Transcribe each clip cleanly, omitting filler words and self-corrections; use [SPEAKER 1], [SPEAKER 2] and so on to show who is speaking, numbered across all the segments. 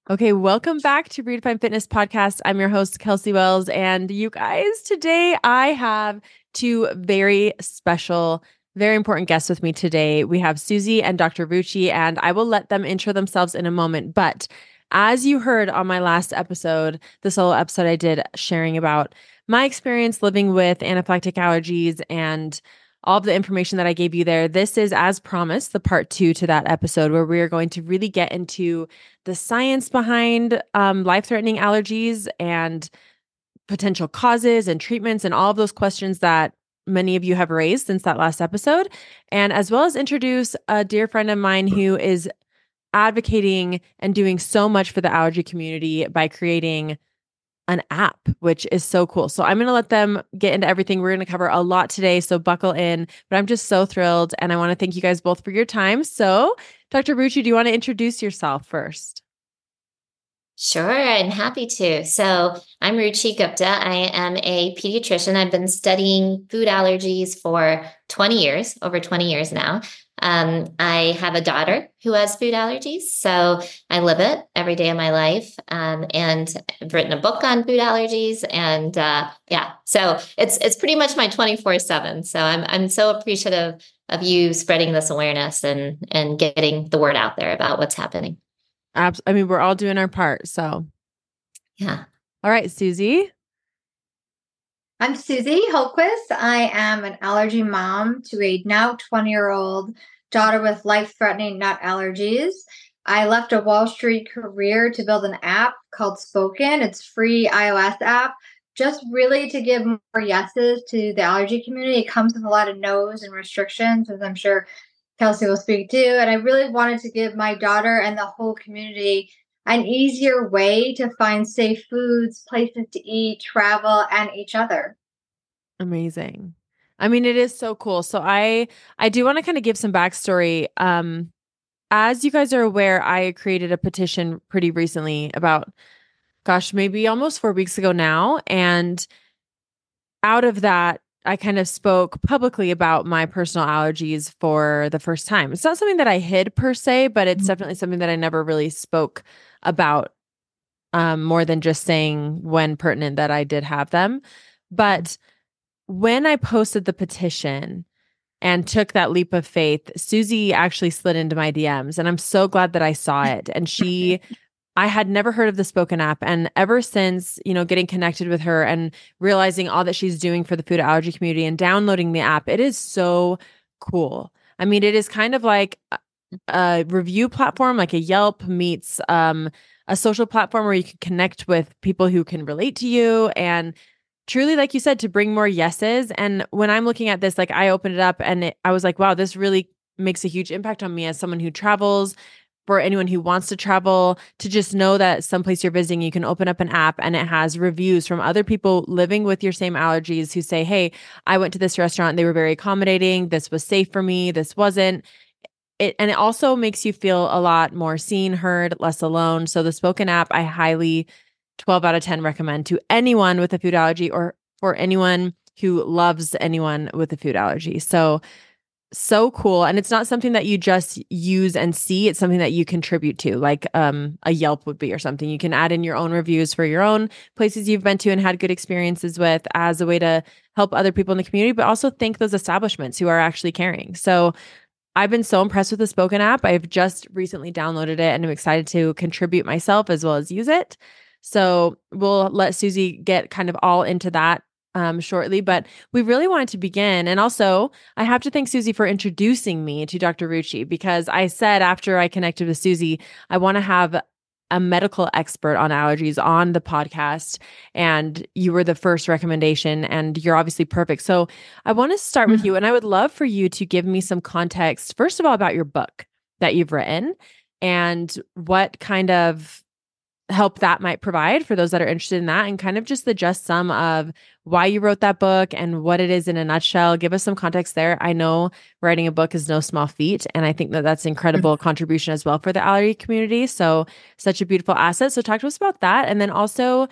[SPEAKER 1] Okay, welcome back to Redefine Fitness Podcast. I'm your host, Kelsey Wells. And you guys, today I have two very special, very important guests with me today. We have Susie and Dr. Rucci, and I will let them intro themselves in a moment. But as you heard on my last episode, the solo episode I did sharing about my experience living with anaphylactic allergies and all of the information that I gave you there, this is, as promised, the part two to that episode where we are going to really get into the science behind life-threatening allergies and potential causes and treatments and all of those questions that many of you have raised since that last episode, and as well as introduce a dear friend of mine who is advocating and doing so much for the allergy community by creating an app, which is so cool. So I'm going to let them get into everything. We're going to cover a lot today, so buckle in. But I'm just so thrilled, and I want to thank you guys both for your time. So, Dr. Rucci, do you want to introduce yourself first?
[SPEAKER 2] Sure, I'm happy to. So I'm Ruchi Gupta. I am a pediatrician. I've been studying food allergies for 20 years, over 20 years now. I have a daughter who has food allergies, so I live it every day of my life. And I've written a book on food allergies, and yeah, so it's pretty much my 24/7. So I'm so appreciative of you spreading this awareness and getting the word out there about what's happening.
[SPEAKER 1] I mean, we're all doing our part. So,
[SPEAKER 2] Yeah.
[SPEAKER 1] all right, Susie.
[SPEAKER 3] I'm Susie Hultquist. I am an allergy mom to a now 20-year-old daughter with life-threatening nut allergies. I left a Wall Street career to build an app called Spoken. It's free iOS app, just really to give more yeses to the allergy community. It comes with a lot of no's and restrictions, as I'm sure Kelsey will speak to. And I really wanted to give my daughter and the whole community an easier way to find safe foods, places to eat, travel, and each other.
[SPEAKER 1] Amazing. I mean, it is so cool. So I do want to kind of give some backstory. As you guys are aware, I created a petition pretty recently about, gosh, maybe almost 4 weeks ago now. And out of that, I kind of spoke publicly about my personal allergies for the first time. It's not something that I hid per se, but it's definitely something that I never really spoke about, more than just saying when pertinent that I did have them. But when I posted the petition and took that leap of faith, Susie actually slid into my DMs, and I'm so glad that I saw it. And I had never heard of the Spoken app. And ever since, getting connected with her and realizing all that she's doing for the food allergy community and downloading the app, it is so cool. I mean, it is kind of like a review platform, like a Yelp meets a social platform where you can connect with people who can relate to you and truly, like you said, to bring more yeses. And when I'm looking at this, like I opened it up and I was like, wow, this really makes a huge impact on me as someone who travels. For anyone who wants to travel, to just know that someplace you're visiting, you can open up an app and it has reviews from other people living with your same allergies who say, hey, I went to this restaurant. They were very accommodating. This was safe for me. This wasn't. And it also makes you feel a lot more seen, heard, less alone. So the Spoken app, I highly 12 out of 10 recommend to anyone with a food allergy or for anyone who loves anyone with a food allergy. So cool. And it's not something that you just use and see. It's something that you contribute to, like a Yelp would be or something. You can add in your own reviews for your own places you've been to and had good experiences with as a way to help other people in the community, but also thank those establishments who are actually caring. So I've been so impressed with the Spoken app. I've just recently downloaded it and I'm excited to contribute myself as well as use it. So we'll let Susie get kind of all into that shortly, but we really wanted to begin. And also, I have to thank Susie for introducing me to Dr. Rucci because I said after I connected with Susie, I want to have a medical expert on allergies on the podcast. And you were the first recommendation, and you're obviously perfect. So I want to start with you, and I would love for you to give me some context, first of all, about your book that you've written and what kind of help that might provide for those that are interested in that, and kind of just the just sum of why you wrote that book and what it is in a nutshell. Give us some context there. I know writing a book is no small feat, and I think that that's incredible contribution as well for the allergy community. So such a beautiful asset. So talk to us about that. And then also,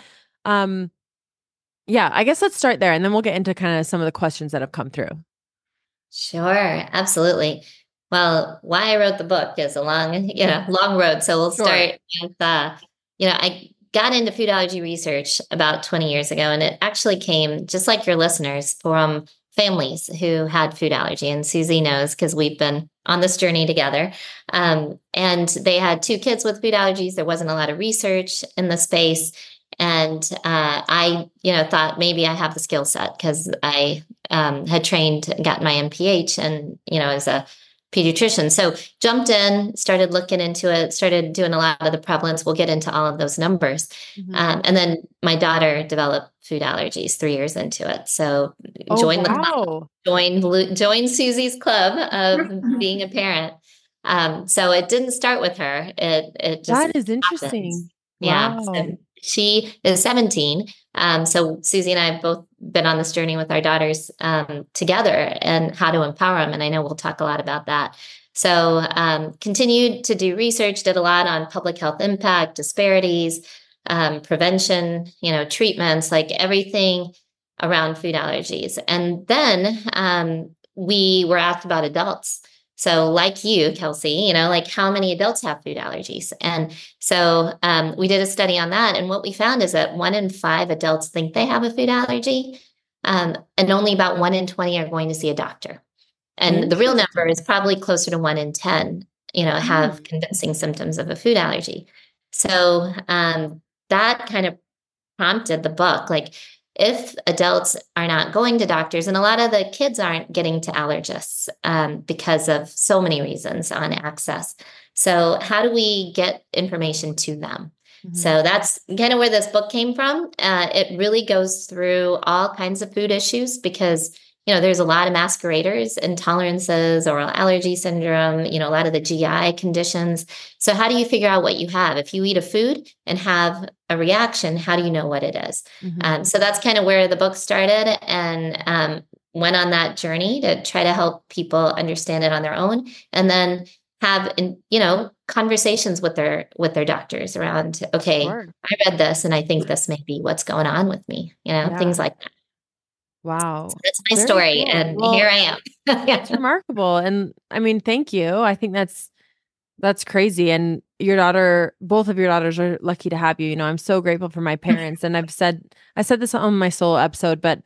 [SPEAKER 1] yeah, I guess let's start there and then we'll get into kind of some of the questions that have come through.
[SPEAKER 2] Sure, absolutely. Well, why I wrote the book is a long road. So we'll
[SPEAKER 1] Sure.
[SPEAKER 2] start with I got into food allergy research about 20 years ago, and it actually came, just like your listeners, from families who had food allergy. And Susie knows because we've been on this journey together. And they had two kids with food allergies. There wasn't a lot of research in the space. And I, thought maybe I have the skill set because I had trained, got my MPH, and as a pediatrician. So jumped in, started looking into it, started doing a lot of the prevalence. We'll get into all of those numbers. And then my daughter developed food allergies 3 years into it. So joined the club, joined Susie's club of being a parent. So it didn't start with her. It just
[SPEAKER 1] that is interesting.
[SPEAKER 2] happens.
[SPEAKER 1] Wow.
[SPEAKER 2] Yeah. So she is 17. So Susie and I have both been on this journey with our daughters together and how to empower them. And I know we'll talk a lot about that. So continued to do research, did a lot on public health impact, disparities, prevention, treatments, like everything around food allergies. And then we were asked about adults. So like you, Kelsey, like how many adults have food allergies? And so we did a study on that. And what we found is that 1 in 5 adults think they have a food allergy. And only about 1 in 20 are going to see a doctor. And the real number is probably closer to 1 in 10, have convincing symptoms of a food allergy. So that kind of prompted the book. Like, if adults are not going to doctors, and a lot of the kids aren't getting to allergists because of so many reasons on access. So how do we get information to them? Mm-hmm. So that's kind of where this book came from. It really goes through all kinds of food issues because, there's a lot of masqueraders, intolerances, oral allergy syndrome, a lot of the GI conditions. So how do you figure out what you have? If you eat a food and have a reaction, how do you know what it is? Mm-hmm. So that's kind of where the book started, and went on that journey to try to help people understand it on their own, and then have, conversations with their doctors around, okay, sure, I read this and I think this may be what's going on with me, things like that.
[SPEAKER 1] Wow.
[SPEAKER 2] So that's my story. Cool. And here I am.
[SPEAKER 1] It's remarkable. And I mean, thank you. I think that's crazy. And your daughter, both of your daughters are lucky to have you. I'm so grateful for my parents. And I said this on my solo episode, but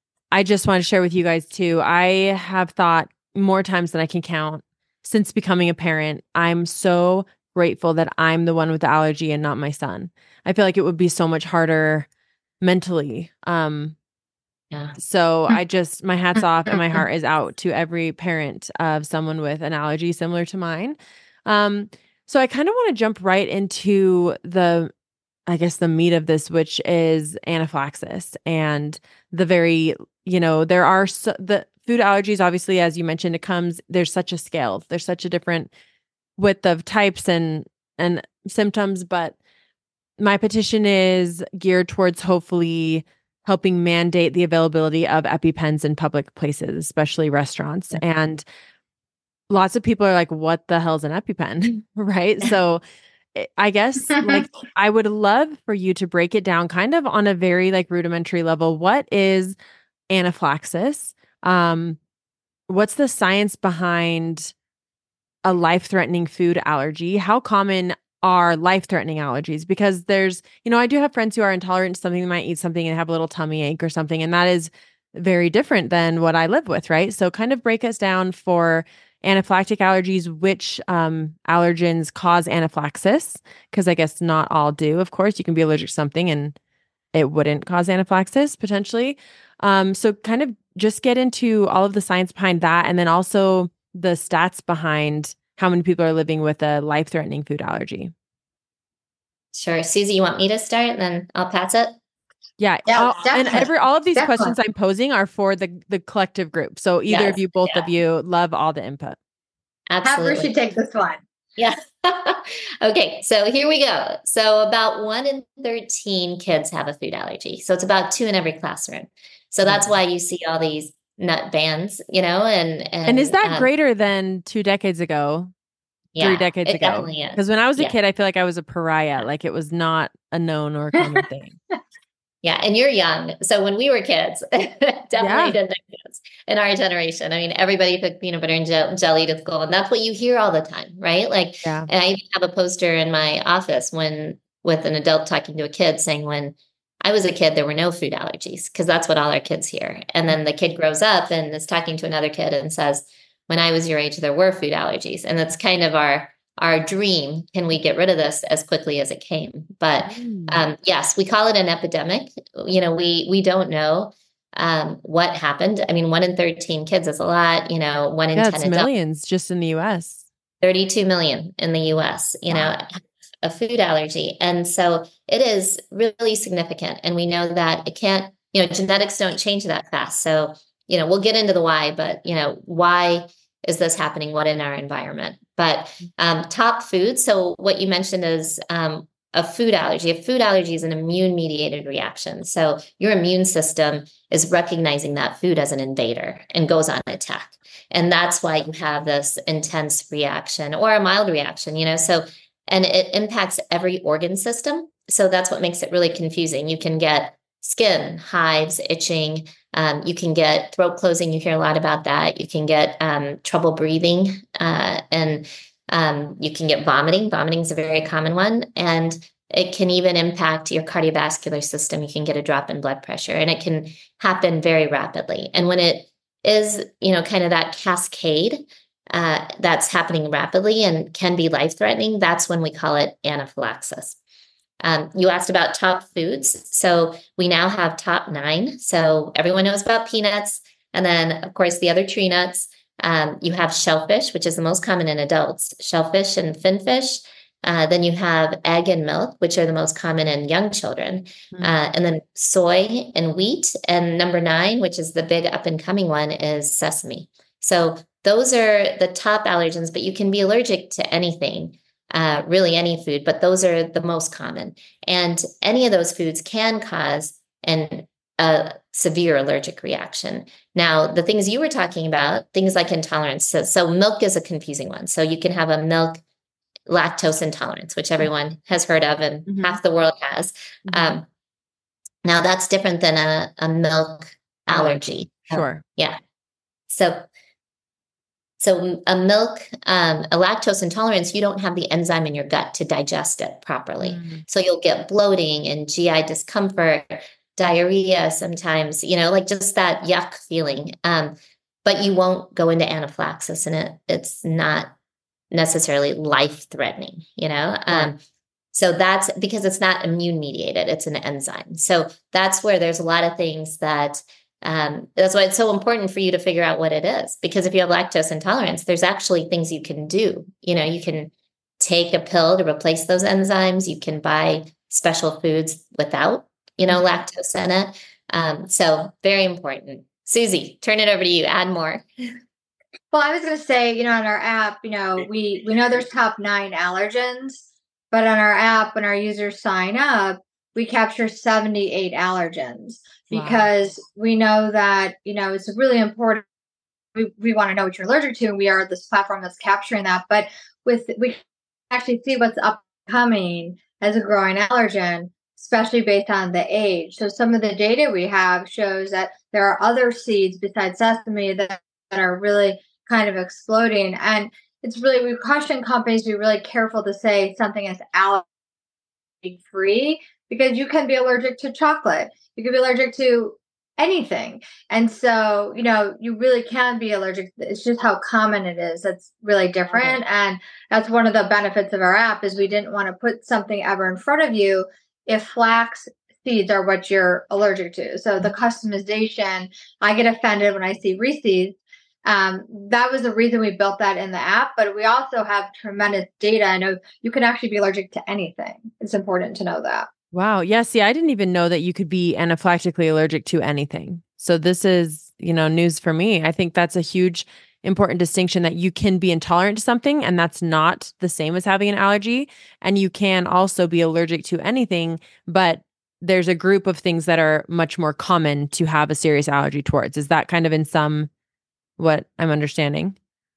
[SPEAKER 1] I just want to share with you guys too. I have thought more times than I can count since becoming a parent. I'm so grateful that I'm the one with the allergy and not my son. I feel like it would be so much harder mentally.
[SPEAKER 2] Yeah.
[SPEAKER 1] So my hat's off and my heart is out to every parent of someone with an allergy similar to mine. So I kind of want to jump right into the meat of this, which is anaphylaxis, and the very, there are the food allergies, obviously, as you mentioned, there's such a scale, there's such a different width of types and symptoms, but my petition is geared towards hopefully helping mandate the availability of EpiPens in public places, especially restaurants. And lots of people are like, what the hell is an EpiPen? Right? So I guess I would love for you to break it down kind of on a very rudimentary level. What is anaphylaxis? What's the science behind a life-threatening food allergy? How common are life-threatening allergies? Because there's, I do have friends who are intolerant to something. They might eat something and have a little tummy ache or something. And that is very different than what I live with, right? So kind of break us down for anaphylactic allergies, which allergens cause anaphylaxis, because I guess not all do. Of course, you can be allergic to something and it wouldn't cause anaphylaxis potentially. So kind of just get into all of the science behind that, and then also the stats behind how many people are living with a life-threatening food allergy.
[SPEAKER 2] Sure. Susie, you want me to start and then I'll pass it?
[SPEAKER 1] Yeah. And all of these questions I'm posing are for the collective group. So either of you, both of you, love all the input.
[SPEAKER 2] Absolutely.
[SPEAKER 3] Have Rishi take this one.
[SPEAKER 2] Yeah. Okay. So here we go. So about 1 in 13 kids have a food allergy. So it's about 2 in every classroom. So that's why you see all these nut bans, and
[SPEAKER 1] is that greater than 2 decades ago?
[SPEAKER 2] Yeah,
[SPEAKER 1] 3 decades ago?
[SPEAKER 2] Definitely is.
[SPEAKER 1] Because when I was a kid, I feel like I was a pariah. Like it was not a known or common thing.
[SPEAKER 2] Yeah. And you're young. So when we were kids, definitely didn't exist in our generation. I mean, everybody took peanut butter and jelly to school. And that's what you hear all the time, right? And I even have a poster in my office when with an adult talking to a kid saying, when I was a kid, there were no food allergies, because that's what all our kids hear. And then the kid grows up and is talking to another kid and says, when I was your age, there were food allergies. And that's kind of our dream. Can we get rid of this as quickly as it came? But yes, we call it an epidemic. We don't know what happened. I mean, 1 in 13 kids is a lot, 1 in 10 adults.
[SPEAKER 1] Millions just in the US.
[SPEAKER 2] 32 million in the US, a food allergy. And so it is really significant. And we know that it can't, genetics don't change that fast. So, we'll get into the why, but, why is this happening? What in our environment? But top foods. So what you mentioned is a food allergy. A food allergy is an immune mediated reaction. So your immune system is recognizing that food as an invader and goes on attack. And that's why you have this intense reaction or a mild reaction, and it impacts every organ system. So that's what makes it really confusing. You can get skin, hives, itching. You can get throat closing. You hear a lot about that. You can get trouble breathing, and you can get vomiting. Vomiting is a very common one. And it can even impact your cardiovascular system. You can get a drop in blood pressure, and it can happen very rapidly. And when it is, kind of that cascade that's happening rapidly and can be life-threatening, that's when we call it anaphylaxis. You asked about top foods. So we now have top 9. So everyone knows about peanuts. And then, of course, the other tree nuts. You have shellfish, which is the most common in adults, shellfish and finfish. Then you have egg and milk, which are the most common in young children. And then soy and wheat. And number 9, which is the big up and coming one, is sesame. So those are the top allergens, but you can be allergic to anything, really any food, but those are the most common. And any of those foods can cause a severe allergic reaction. Now, the things you were talking about, things like intolerance. So milk is a confusing one. So you can have a milk lactose intolerance, which everyone has heard of and half the world has. Now, that's different than a milk allergy.
[SPEAKER 1] Sure.
[SPEAKER 2] Yeah. So a lactose intolerance, you don't have the enzyme in your gut to digest it properly. So you'll get bloating and GI discomfort, diarrhea sometimes, like just that yuck feeling. But you won't go into anaphylaxis, and it's not necessarily life-threatening, So that's because it's not immune mediated, it's an enzyme. So that's where there's a lot of things that's why it's so important for you to figure out what it is. Because if you have lactose intolerance, there's actually things you can do. You can take a pill to replace those enzymes. You can buy special foods without, lactose in it. So very important. Susie, turn it over to you. Add more.
[SPEAKER 3] Well, I was going to say, on our app, we know there's top 9 allergens, but on our app, when our users sign up, we capture 78 allergens because we know that, it's really important. We want to know what you're allergic to. And we are this platform that's capturing that. But we actually see what's upcoming as a growing allergen, especially based on the age. So some of the data we have shows that there are other seeds besides sesame that are really kind of exploding. And we caution companies to be really careful to say something is allergy free, because you can be allergic to chocolate. You can be allergic to anything. And so, you really can be allergic. It's just how common it is. That's really different. And that's one of the benefits of our app is we didn't want to put something ever in front of you if flax seeds are what you're allergic to. So the customization, I get offended when I see Reese's. That was the reason we built that in the app, but we also have tremendous data. I know you can actually be allergic to anything. It's important to know that.
[SPEAKER 1] Wow. Yeah. See, I didn't even know that you could be anaphylactically allergic to anything. So this is, news for me. I think that's a huge, important distinction, that you can be intolerant to something and that's not the same as having an allergy. And you can also be allergic to anything, but there's a group of things that are much more common to have a serious allergy towards. Is that kind of in some what I'm understanding?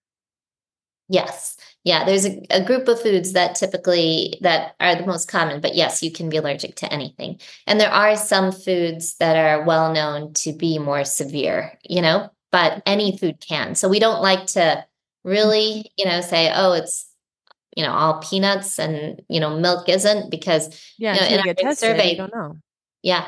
[SPEAKER 2] Yes. Yeah. There's a group of foods that are the most common, but yes, you can be allergic to anything. And there are some foods that are well known to be more severe, but any food can. So we don't like to really, say, oh, it's all peanuts and, milk isn't, because,
[SPEAKER 1] Yeah,
[SPEAKER 2] in
[SPEAKER 1] until you
[SPEAKER 2] our
[SPEAKER 1] get
[SPEAKER 2] big
[SPEAKER 1] tested, you
[SPEAKER 2] survey,
[SPEAKER 1] don't know.
[SPEAKER 2] yeah,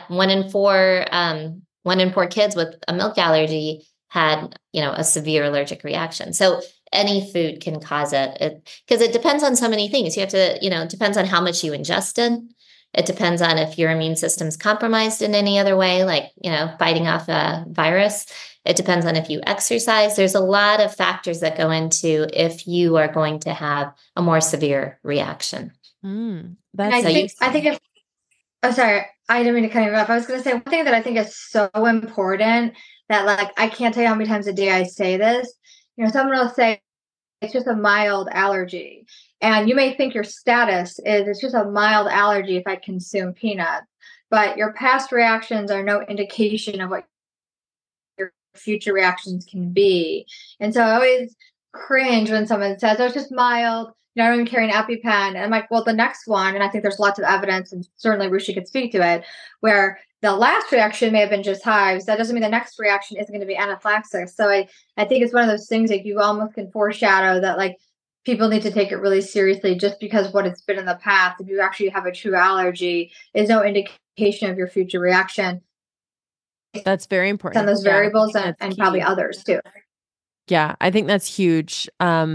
[SPEAKER 2] 1 in 4 kids with a milk allergy had, a severe allergic reaction. So any food can cause it, because it depends on so many things. You have to, it depends on how much you ingested. It depends on if your immune system's compromised in any other way, like, fighting off a virus. It depends on if you exercise. There's a lot of factors that go into if you are going to have a more severe reaction.
[SPEAKER 3] And
[SPEAKER 1] That's
[SPEAKER 3] I think if, oh, sorry, I didn't mean to cut you off. I was going to say one thing that I think is so important that, like, I can't tell you how many times a day I say this. Someone will say it's just a mild allergy. And you may think your status is it's just a mild allergy if I consume peanuts, but your past reactions are no indication of what your future reactions can be. And so I always cringe when someone says, oh, it's just mild. I don't even carry an EpiPen. And I'm like, well, the next one, and I think there's lots of evidence, and certainly Ruchi could speak to it, where the last reaction may have been just hives. That doesn't mean the next reaction isn't going to be anaphylaxis. So I think it's one of those things like you almost can foreshadow that, like, people need to take it really seriously just because what it's been in the past. If you actually have a true allergy, is no indication of your future reaction.
[SPEAKER 1] That's very important.
[SPEAKER 3] On those variables and probably others too.
[SPEAKER 1] Yeah, I think that's huge.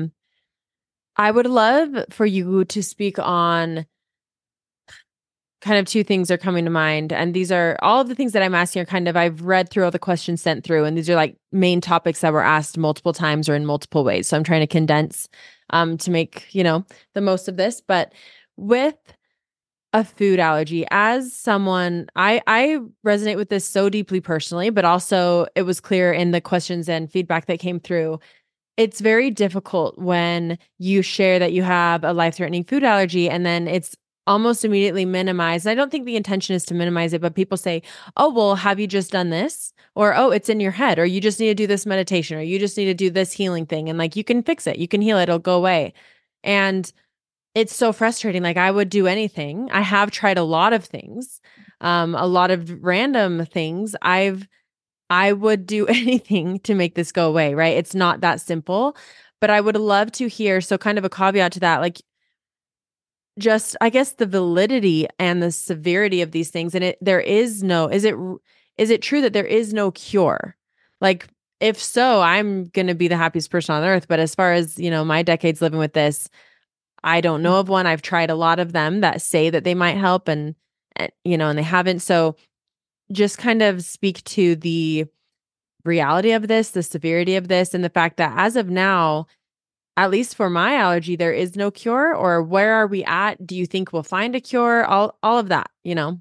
[SPEAKER 1] I would love for you to speak on kind of two things are coming to mind. And these are all of the things that I'm asking are kind of, I've read through all the questions sent through, and these are like main topics that were asked multiple times or in multiple ways. So I'm trying to condense to make, the most of this. But with a food allergy, as someone, I resonate with this so deeply personally, but also it was clear in the questions and feedback that came through. It's very difficult when you share that you have a life-threatening food allergy and then it's almost immediately minimized. I don't think the intention is to minimize it, but people say, oh, well, have you just done this? Or, oh, it's in your head, or you just need to do this meditation, or you just need to do this healing thing. And like, you can fix it, you can heal it, it'll go away. And it's so frustrating. Like, I would do anything. I have tried a lot of things, a lot of random things. I would do anything to make this go away, right? It's not that simple, but I would love to hear. So kind of a caveat to that, like, just, I guess, the validity and the severity of these things. And is it true that there is no cure? Like, if so, I'm going to be the happiest person on earth. But as far as, my decades living with this, I don't know of one. I've tried a lot of them that say that they might help and they haven't. So just kind of speak to the reality of this, the severity of this, and the fact that as of now, at least for my allergy, there is no cure. Or where are we at? Do you think we'll find a cure? All of that,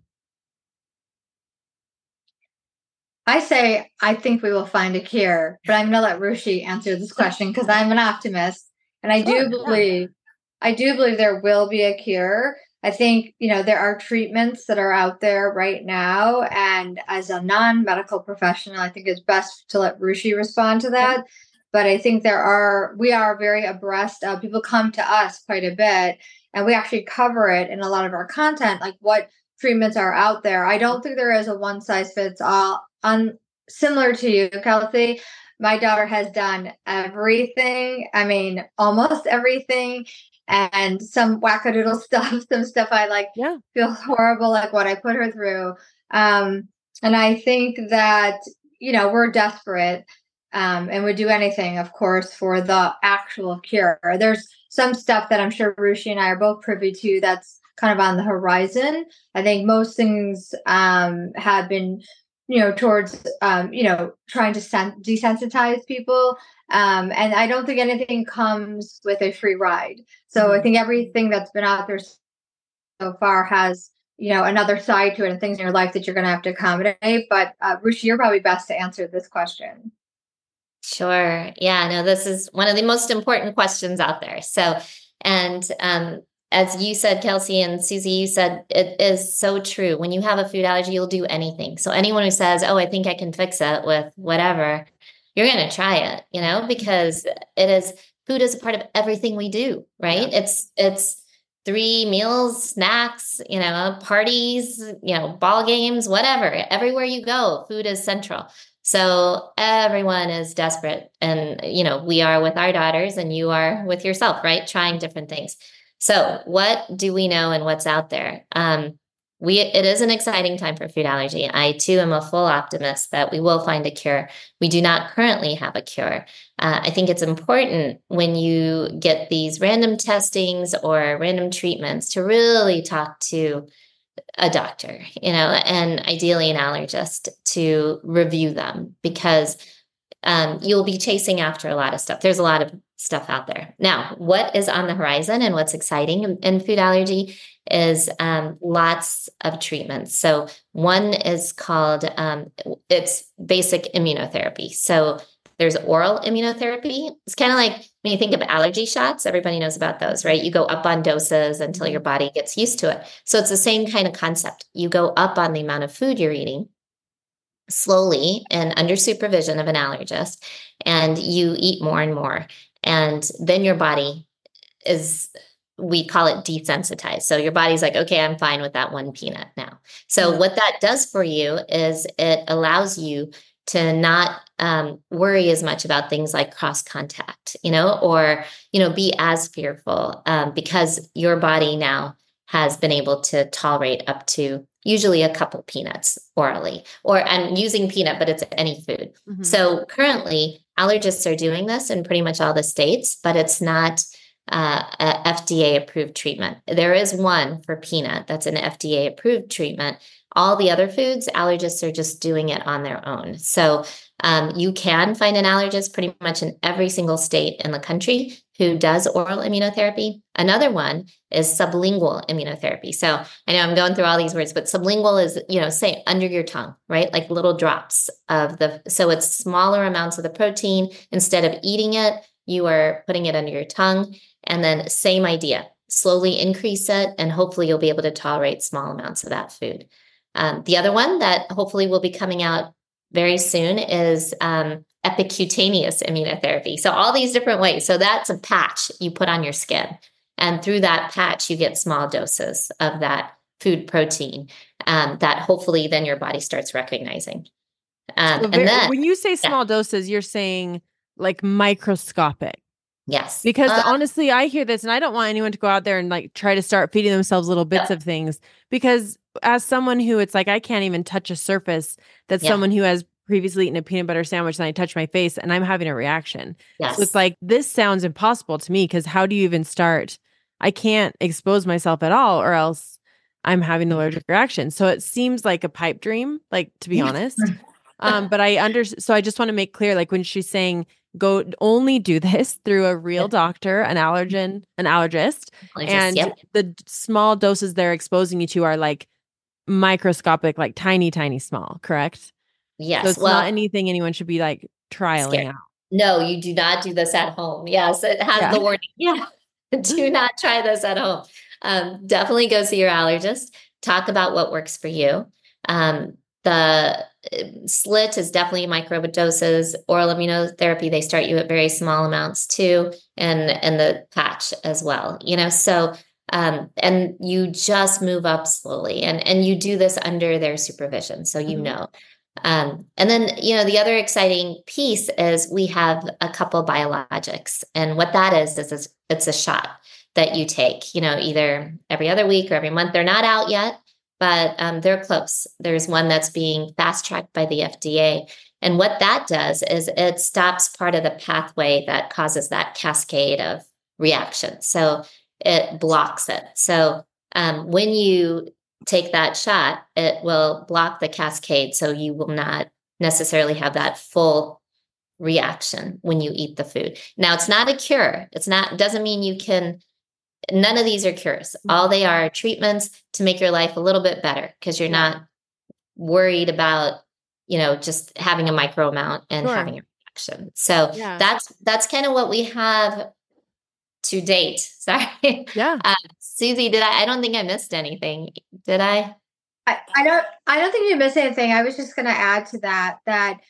[SPEAKER 3] I say, I think we will find a cure, but I'm going to let Ruchi answer this question because I'm an optimist. And I do believe there will be a cure. I think, there are treatments that are out there right now. And as a non-medical professional, I think it's best to let Ruchi respond to that. But I think we are very abreast of, people come to us quite a bit, and we actually cover it in a lot of our content, like what treatments are out there. I don't think there is a one size fits all. Similar to you, Kelsey, my daughter has done everything. I mean, almost everything. And some wackadoodle stuff, some stuff I feel horrible, like what I put her through. And I think that, we're desperate. And would do anything, of course, for the actual cure. There's some stuff that I'm sure Ruchi and I are both privy to that's kind of on the horizon. I think most things have been, towards, trying to desensitize people. And I don't think anything comes with a free ride. So I think everything that's been out there so far has, another side to it and things in your life that you're going to have to accommodate. But Ruchi, you're probably best to answer this question.
[SPEAKER 2] Sure. Yeah, no, this is one of the most important questions out there. So, and as you said, Kelsey, and Susie, you said, it is so true. When you have a food allergy, you'll do anything. So anyone who says, oh, I think I can fix it with whatever, you're going to try it, because food is a part of everything we do, right? Yeah. It's 3 meals, snacks, parties, ball games, whatever. Everywhere you go, food is central. So everyone is desperate. And, we are with our daughters and you are with yourself, right? Trying different things. So what do we know and what's out there? It is an exciting time for food allergy. I too am a full optimist that we will find a cure. We do not currently have a cure. I think it's important when you get these random testings or random treatments to really talk to a doctor, and ideally an allergist to review them, because you'll be chasing after a lot of stuff. There's a lot of stuff out there. Now, what is on the horizon and what's exciting in food allergy is lots of treatments. So one is called, it's basic immunotherapy. So there's oral immunotherapy. It's kind of like when you think of allergy shots, everybody knows about those, right? You go up on doses until your body gets used to it. So it's the same kind of concept. You go up on the amount of food you're eating slowly and under supervision of an allergist, and you eat more and more. And then your body is, we call it desensitized. So your body's like, okay, I'm fine with that one peanut now. So what that does for you is it allows you to not worry as much about things like cross contact, or, be as fearful because your body now has been able to tolerate up to usually a couple peanuts orally, or I'm using peanut, but it's any food. Mm-hmm. So currently allergists are doing this in pretty much all the states, but it's not a FDA approved treatment. There is one for peanut that's an FDA approved treatment. All the other foods, allergists are just doing it on their own. So you can find an allergist pretty much in every single state in the country who does oral immunotherapy. Another one is sublingual immunotherapy. So I know I'm going through all these words, but sublingual is, say under your tongue, right? Like little drops so it's smaller amounts of the protein. Instead of eating it, you are putting it under your tongue. And then same idea, slowly increase it, and hopefully you'll be able to tolerate small amounts of that food. The other one that hopefully will be coming out very soon is epicutaneous immunotherapy. So all these different ways. So that's a patch you put on your skin. And through that patch, you get small doses of that food protein that hopefully then your body starts recognizing.
[SPEAKER 1] And then when you say small doses, you're saying like microscopic.
[SPEAKER 2] Yes.
[SPEAKER 1] Because honestly, I hear this and I don't want anyone to go out there and like try to start feeding themselves little bits of things, because as someone who it's like, I can't even touch a surface that's someone who has previously eaten a peanut butter sandwich and I touch my face and I'm having a reaction.
[SPEAKER 2] Yes.
[SPEAKER 1] So it's like, this sounds impossible to me, because how do you even start? I can't expose myself at all or else I'm having an allergic reaction. So it seems like a pipe dream, like, to be honest. But so I just want to make clear, like when she's saying, go only do this through a real doctor, an allergist, and the small doses they're exposing you to are like microscopic, like tiny, tiny small, correct?
[SPEAKER 2] Yes.
[SPEAKER 1] So it's not anything anyone should be like trialing out.
[SPEAKER 2] No, you do not do this at home. Yes, it has the warning. Yeah. Do not try this at home. Definitely go see your allergist. Talk about what works for you. The SLIT is definitely microdoses. Oral immunotherapy, they start you at very small amounts too, and the patch as well. So and you just move up slowly, and you do this under their supervision, so and then the other exciting piece is we have a couple biologics, and what that is it's a shot that you take, either every other week or every month. They're not out yet, but they're close. There's one that's being fast-tracked by the FDA. And what that does is it stops part of the pathway that causes that cascade of reaction. So it blocks it. So when you take that shot, it will block the cascade. So you will not necessarily have that full reaction when you eat the food. Now, it's not a cure. It doesn't mean you can. None of these are cures. All they are treatments to make your life a little bit better, because you're not worried about, just having a micro amount and having a reaction. So that's kind of what we have to date. Sorry.
[SPEAKER 1] Yeah.
[SPEAKER 2] Susie, I don't think I missed anything. Did I?
[SPEAKER 3] I don't think you missed anything. I was just going to add to that,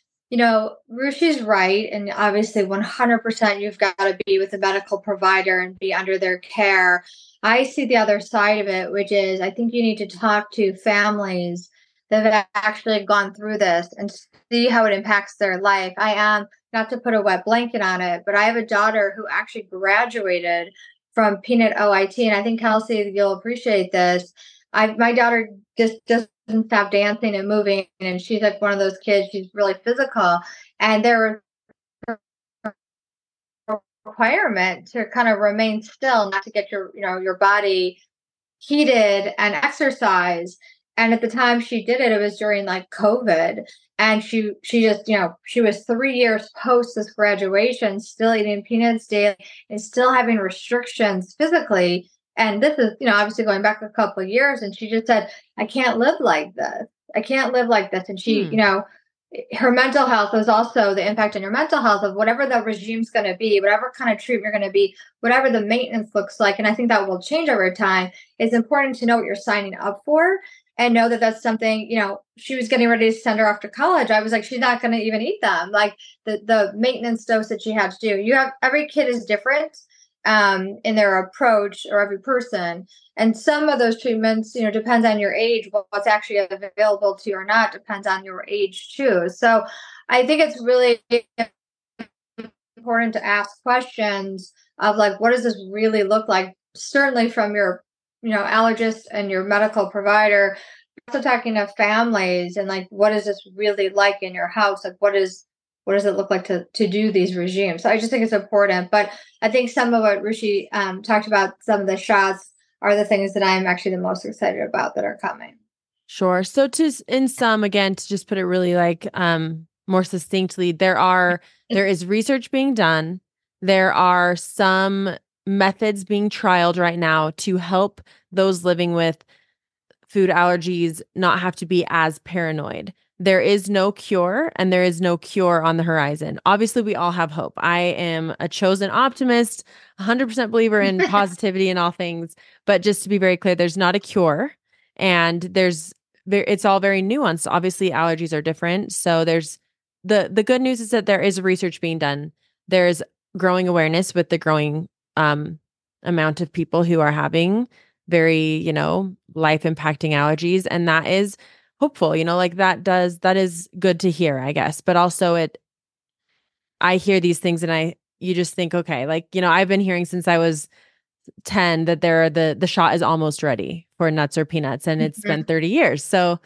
[SPEAKER 3] Rushi's right. And obviously 100% you've got to be with a medical provider and be under their care. I see the other side of it, which is I think you need to talk to families that have actually gone through this and see how it impacts their life. I am, not to put a wet blanket on it, but I have a daughter who actually graduated from peanut OIT. And I think, Kelsey, you'll appreciate this. My daughter just doesn't stop dancing and moving, and she's like one of those kids. She's really physical, and there was a requirement to kind of remain still, not to get your body heated and exercise. And at the time she did it, it was during like COVID. And she just, she was 3 years post this graduation, still eating peanuts daily and still having restrictions physically. And this is, obviously going back a couple of years. And she just said, I can't live like this. I can't live like this. And she, her mental health was also the impact on your mental health of whatever the regime's going to be, whatever kind of treatment you're going to be, whatever the maintenance looks like. And I think that will change over time. It's important to know what you're signing up for and know that that's something, she was getting ready to send her off to college. I was like, she's not going to even eat them. Like the maintenance dose that she had to do. Every kid is different in their approach, or every person. And some of those treatments, depends on your age. What's actually available to you or not depends on your age too. So I think it's really important to ask questions of like, what does this really look like? Certainly from your, allergist and your medical provider. Also talking to families and like, what is this really like in your house? Like, what does it look like to do these regimes? So I just think it's important. But I think some of what Ruchi talked about, some of the shots are the things that I'm actually the most excited about that are coming.
[SPEAKER 1] Sure. So to just put it really like more succinctly, there is research being done. There are some methods being trialed right now to help those living with food allergies not have to be as paranoid. There is no cure, and there is no cure on the horizon. Obviously, we all have hope. I am a chosen optimist, 100% believer in positivity in all things. But just to be very clear, there's not a cure, and it's all very nuanced. Obviously, allergies are different. So there's the good news is that there is research being done. There's growing awareness with the growing amount of people who are having very, life impacting allergies. And that is hopeful, that is good to hear, I guess. But also I hear these things and you just think, okay, I've been hearing since I was 10 that the shot is almost ready for nuts or peanuts, and it's been 30 years. So,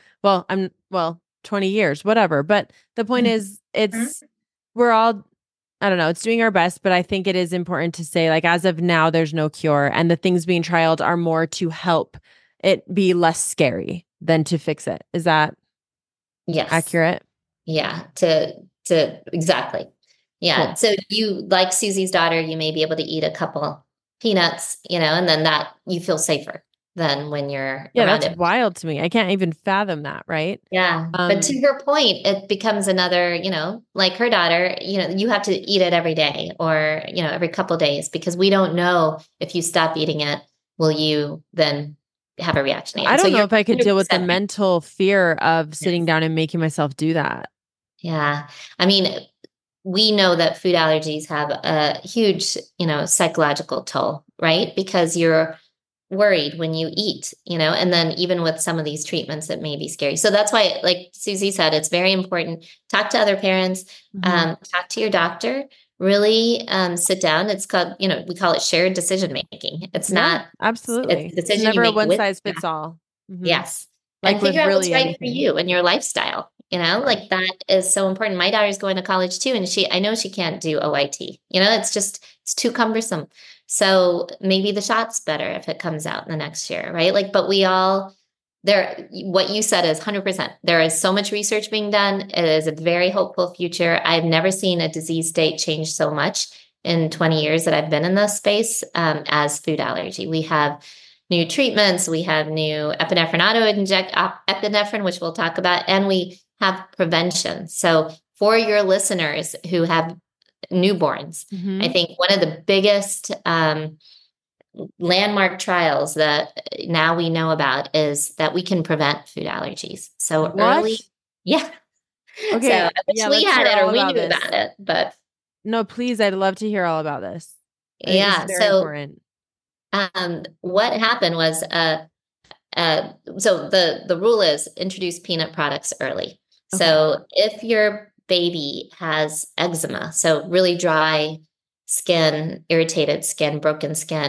[SPEAKER 1] 20 years, whatever. But the point is we're all, I don't know, it's doing our best, but I think it is important to say, like, as of now, there's no cure, and the things being trialed are more to help it be less scary than to fix it. Is that accurate?
[SPEAKER 2] Yeah, to exactly. Yeah. Cool. So you, like Susie's daughter, you may be able to eat a couple peanuts, and then that you feel safer than when you're around
[SPEAKER 1] that's wild to me. I can't even fathom that, right?
[SPEAKER 2] Yeah. But to her point, it becomes another, like her daughter, you have to eat it every day or, every couple days, because we don't know if you stop eating it, will you then have a reaction again?
[SPEAKER 1] I don't know if I could deal with the mental fear of sitting down and making myself do that.
[SPEAKER 2] Yeah. I mean, we know that food allergies have a huge, psychological toll, right? Because you're worried when you eat, and then even with some of these treatments, it may be scary. So that's why, like Susie said, it's very important. Talk to other parents, talk to your doctor, really sit down. It's called, we call it shared decision making. It's not
[SPEAKER 1] absolutely.
[SPEAKER 2] It's a decision
[SPEAKER 1] never
[SPEAKER 2] you
[SPEAKER 1] a
[SPEAKER 2] make
[SPEAKER 1] one size fits all.
[SPEAKER 2] Mm-hmm. Yes.
[SPEAKER 1] Like,
[SPEAKER 2] and figure out what's right
[SPEAKER 1] anything
[SPEAKER 2] for you and your lifestyle. Like that is so important. My daughter's going to college too, and I know she can't do OIT. It's too cumbersome. So maybe the shot's better if it comes out in the next year, right? But what you said is 100%. There is so much research being done. It is a very hopeful future. I've never seen a disease state change so much in 20 years that I've been in this space as food allergy. We have new treatments. We have new epinephrine auto-inject epinephrine, which we'll talk about, and we have prevention. So for your listeners who have newborns, I think one of the biggest landmark trials that now we know about is that we can prevent food allergies. So early. Yeah.
[SPEAKER 1] Okay.
[SPEAKER 2] So I wish we had it or we knew about it, but.
[SPEAKER 1] No, please. I'd love to hear all about this.
[SPEAKER 2] Yeah.
[SPEAKER 1] Very important.
[SPEAKER 2] What happened was, so the rule is introduce peanut products early. Okay. So if your baby has eczema, so really dry skin, irritated skin, broken skin,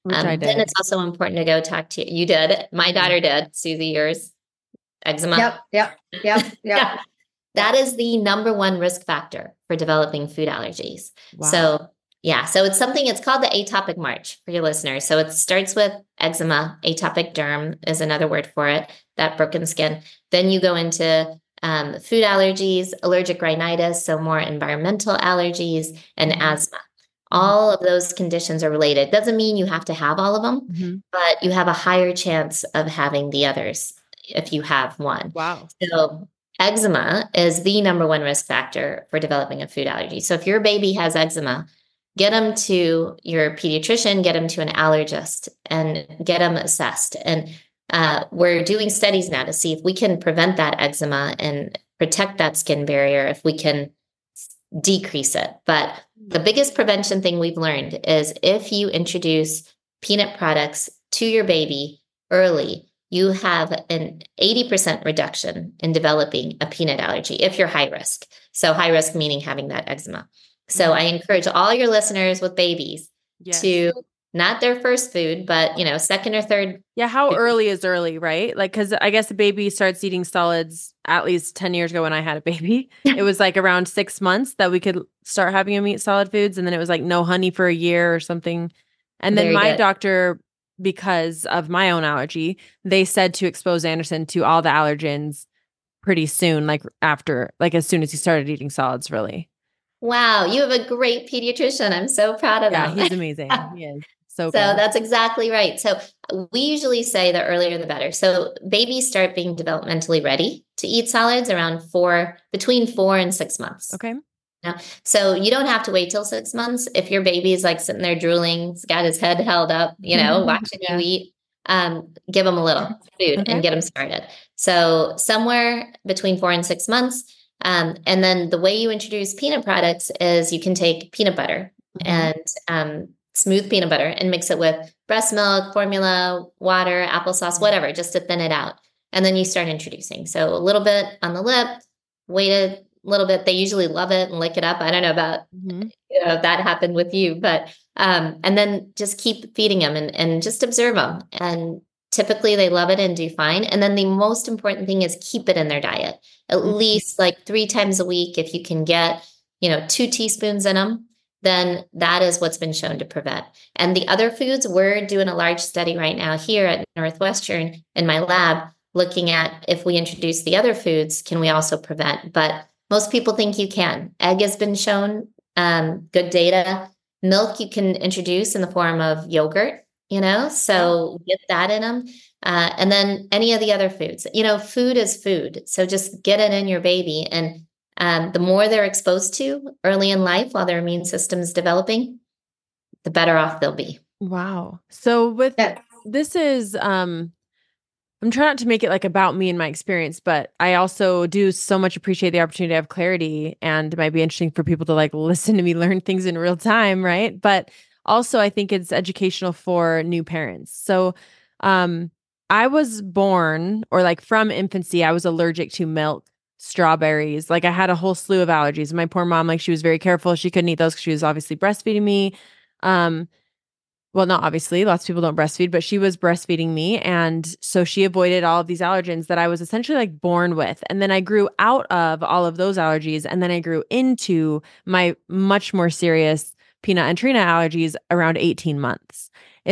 [SPEAKER 1] Which I
[SPEAKER 2] Then
[SPEAKER 1] did.
[SPEAKER 2] it's also important to go talk to you. You did. My daughter did. Susie, yours, eczema.
[SPEAKER 3] Yep.
[SPEAKER 2] Yeah. That is the number one risk factor for developing food allergies.
[SPEAKER 1] Wow.
[SPEAKER 2] So it's something, it's called the atopic march for your listeners. So it starts with eczema. Atopic derm is another word for it, that broken skin. Then you go into food allergies, allergic rhinitis, so more environmental allergies, and asthma. All of those conditions are related. Doesn't mean you have to have all of them, but you have a higher chance of having the others if you have one.
[SPEAKER 1] Wow.
[SPEAKER 2] So eczema is the number one risk factor for developing a food allergy. So if your baby has eczema, get them to your pediatrician, get them to an allergist, and get them assessed. And we're doing studies now to see if we can prevent that eczema and protect that skin barrier, if we can decrease it. But the biggest prevention thing we've learned is if you introduce peanut products to your baby early, you have an 80% reduction in developing a peanut allergy if you're high risk. So high risk meaning having that eczema. So I encourage all your listeners with babies to not their first food, but second or third.
[SPEAKER 1] Yeah. How early is early, right? Like, cause I guess the baby starts eating solids at least 10 years ago when I had a baby. It was like around 6 months that we could start having him eat solid foods. And then it was like no honey for a year or something. And then my doctor, because of my own allergy, they said to expose Anderson to all the allergens pretty soon, like as soon as he started eating solids, really.
[SPEAKER 2] Wow. You have a great pediatrician. I'm so proud of him.
[SPEAKER 1] Yeah, he's amazing. He is. So
[SPEAKER 2] that's exactly right. So we usually say the earlier the better. So babies start being developmentally ready to eat solids between 4 and 6 months.
[SPEAKER 1] Okay.
[SPEAKER 2] So you don't have to wait till 6 months. If your baby is like sitting there drooling, he's got his head held up, watching you eat, give him a little food and get him started. So somewhere between 4 and 6 months. And then the way you introduce peanut products is you can take peanut butter and smooth peanut butter and mix it with breast milk, formula, water, applesauce, whatever, just to thin it out. And then you start introducing. So a little bit on the lip, wait a little bit. They usually love it and lick it up. I don't know about if that happened with you, but and then just keep feeding them and just observe them. And typically they love it and do fine. And then the most important thing is keep it in their diet, at least like 3 times a week. If you can get 2 teaspoons in them, then that is what's been shown to prevent. And the other foods, we're doing a large study right now here at Northwestern in my lab, looking at if we introduce the other foods, can we also prevent? But most people think you can. Egg has been shown, good data. Milk you can introduce in the form of yogurt, so get that in them. And then any of the other foods, food is food. So just get it in your baby. And the more they're exposed to early in life while their immune system is developing, the better off they'll be.
[SPEAKER 1] Wow. So this is, I'm trying not to make it like about me and my experience, but I also do so much appreciate the opportunity to have clarity, and it might be interesting for people to like listen to me learn things in real time. Right. But also I think it's educational for new parents. So, I was born, or like from infancy, I was allergic to milk, strawberries. Like I had a whole slew of allergies. My poor mom, like she was very careful. She couldn't eat those because she was obviously breastfeeding me. Well, not obviously, lots of people don't breastfeed, but she was breastfeeding me. And so she avoided all of these allergens that I was essentially like born with. And then I grew out of all of those allergies. And then I grew into my much more serious peanut and tree nut allergies around 18 months.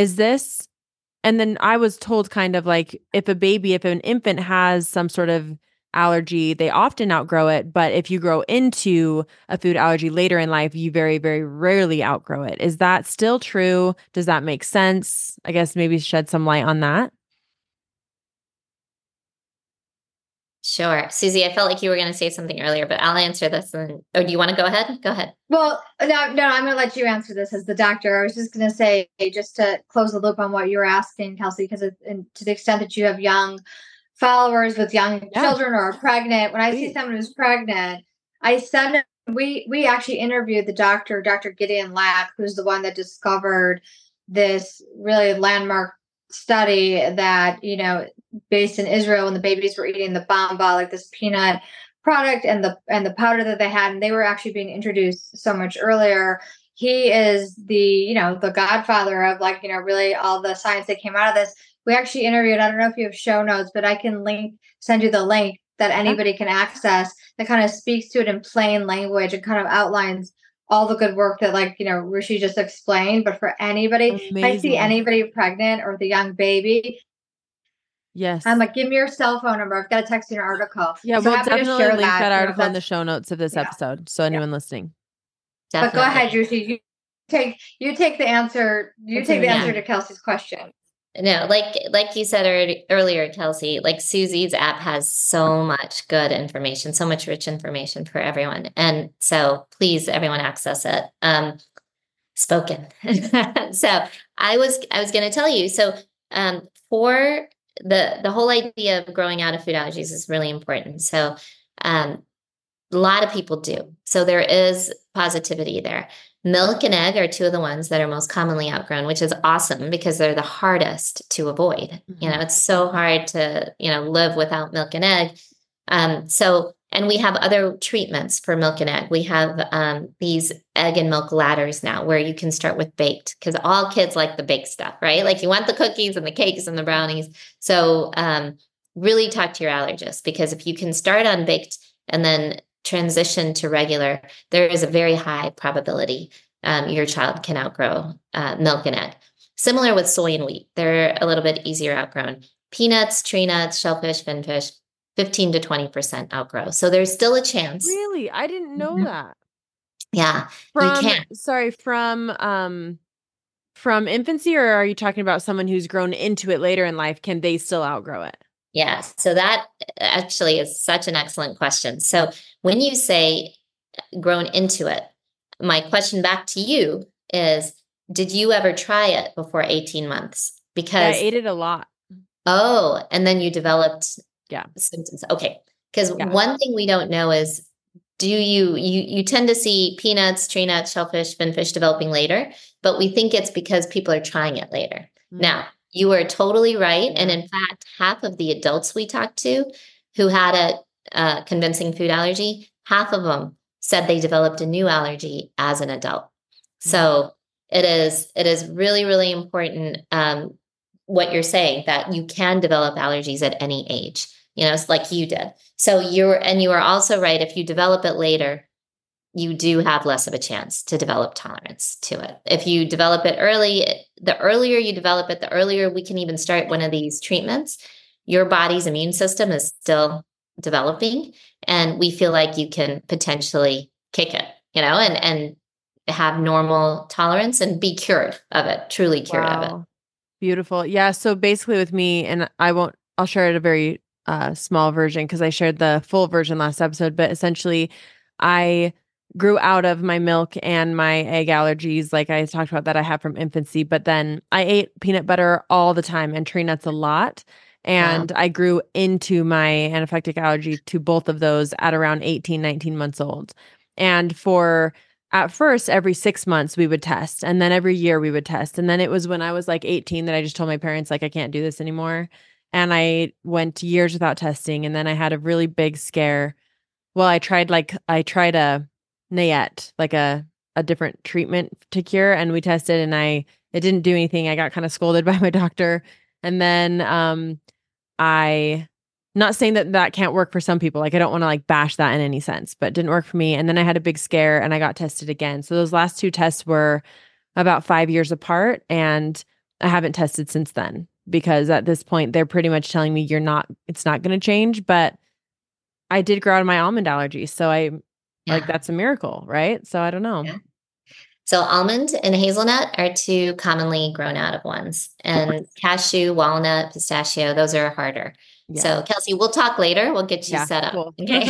[SPEAKER 1] And then I was told kind of like if an infant has some sort of allergy, they often outgrow it. But if you grow into a food allergy later in life, you very, very rarely outgrow it. Is that still true? Does that make sense? I guess maybe shed some light on that.
[SPEAKER 2] Sure. Susie, I felt like you were going to say something earlier, but I'll answer this. Do you want to go ahead? Go ahead.
[SPEAKER 3] Well, no, I'm going to let you answer this as the doctor. I was just going to say, just to close the loop on what you were asking, Kelsey, because to the extent that you have young followers with young children or are pregnant, when I see someone who's pregnant, I send we actually interviewed the doctor, Dr. Gideon Lack, who's the one that discovered this really landmark study that, based in Israel, when the babies were eating the bamba, like this peanut product and the powder that they had, and they were actually being introduced so much earlier. he is the godfather of really all the science that came out of this. We actually interviewed, I don't know if you have show notes, but I can send you the link that anybody can access that kind of speaks to it in plain language and kind of outlines all the good work that Rishi just explained. But for anybody, if I see anybody pregnant or with a young baby,
[SPEAKER 1] yes,
[SPEAKER 3] I'm like, give me your cell phone number. I've got to text you an article.
[SPEAKER 1] Yeah,
[SPEAKER 3] so
[SPEAKER 1] we'll definitely link that article in the
[SPEAKER 3] that's
[SPEAKER 1] show notes of this episode. So anyone listening.
[SPEAKER 2] Definitely.
[SPEAKER 3] But go ahead, Ruchi. You take the answer. You take the answer to Kelsey's question.
[SPEAKER 2] No, like you said earlier, Kelsey, like Susie's app has so much good information, so much rich information for everyone. And so please, everyone access it. Spoken. So I was going to tell you, so for the whole idea of growing out of food allergies is really important. So a lot of people do. So there is positivity there. Milk and egg are two of the ones that are most commonly outgrown, which is awesome because they're the hardest to avoid.
[SPEAKER 1] Mm-hmm.
[SPEAKER 2] It's so hard to, live without milk and egg. And we have other treatments for milk and egg. We have these egg and milk ladders now where you can start with baked because all kids like the baked stuff, right? Like you want the cookies and the cakes and the brownies. So really talk to your allergist because if you can start on baked and then transition to regular, there is a very high probability your child can outgrow milk and egg. Similar with soy and wheat. They're a little bit easier outgrown. Peanuts, tree nuts, shellfish, finfish, 15 to 20% outgrow. So there's still a chance.
[SPEAKER 1] Really? I didn't know that.
[SPEAKER 2] Yeah.
[SPEAKER 1] From infancy, or are you talking about someone who's grown into it later in life? Can they still outgrow it?
[SPEAKER 2] Yeah. So that actually is such an excellent question. So when you say grown into it, my question back to you is, did you ever try it before 18 months? Because
[SPEAKER 1] I ate it a lot.
[SPEAKER 2] Oh, and then you developed
[SPEAKER 1] symptoms.
[SPEAKER 2] Okay. Because one thing we don't know is, do you tend to see peanuts, tree nuts, shellfish, finfish developing later, but we think it's because people are trying it later. Mm-hmm. Now, you are totally right. And in fact, half of the adults we talked to who had a convincing food allergy, half of them said they developed a new allergy as an adult. Mm-hmm. So it is really, really important what you're saying, that you can develop allergies at any age, it's like you did. So you are also right. If you develop it later, you do have less of a chance to develop tolerance to it. If you develop it early, the earlier you develop it, the earlier we can even start one of these treatments. Your body's immune system is still developing, and we feel like you can potentially kick it, and have normal tolerance and be cured of it, truly cured of it.
[SPEAKER 1] Beautiful. Yeah. So basically with me, and I'll share it a very small version because I shared the full version last episode, but essentially I grew out of my milk and my egg allergies, like I talked about, that I have from infancy, but then I ate peanut butter all the time and tree nuts a lot. And I grew into my anaphylactic allergy to both of those at around 18, 19 months old. And at first, every 6 months we would test, and then every year we would test. And then it was when I was like 18 that I just told my parents, like, I can't do this anymore. And I went years without testing. And then I had a really big scare. Well, I tried a Nayette, like a different treatment to cure. And we tested and it didn't do anything. I got kind of scolded by my doctor. And then not saying that can't work for some people. Like, I don't want to like bash that in any sense, but it didn't work for me. And then I had a big scare and I got tested again. So those last two tests were about 5 years apart, and I haven't tested since then because at this point they're pretty much telling me it's not going to change. But I did grow out of my almond allergy. So like, that's a miracle, right? So I don't know.
[SPEAKER 2] Yeah. So almond and hazelnut are two commonly grown out of ones, and cashew, walnut, pistachio, those are harder. Yeah. So Kelsey, we'll talk later. We'll get you set up. Cool. Okay.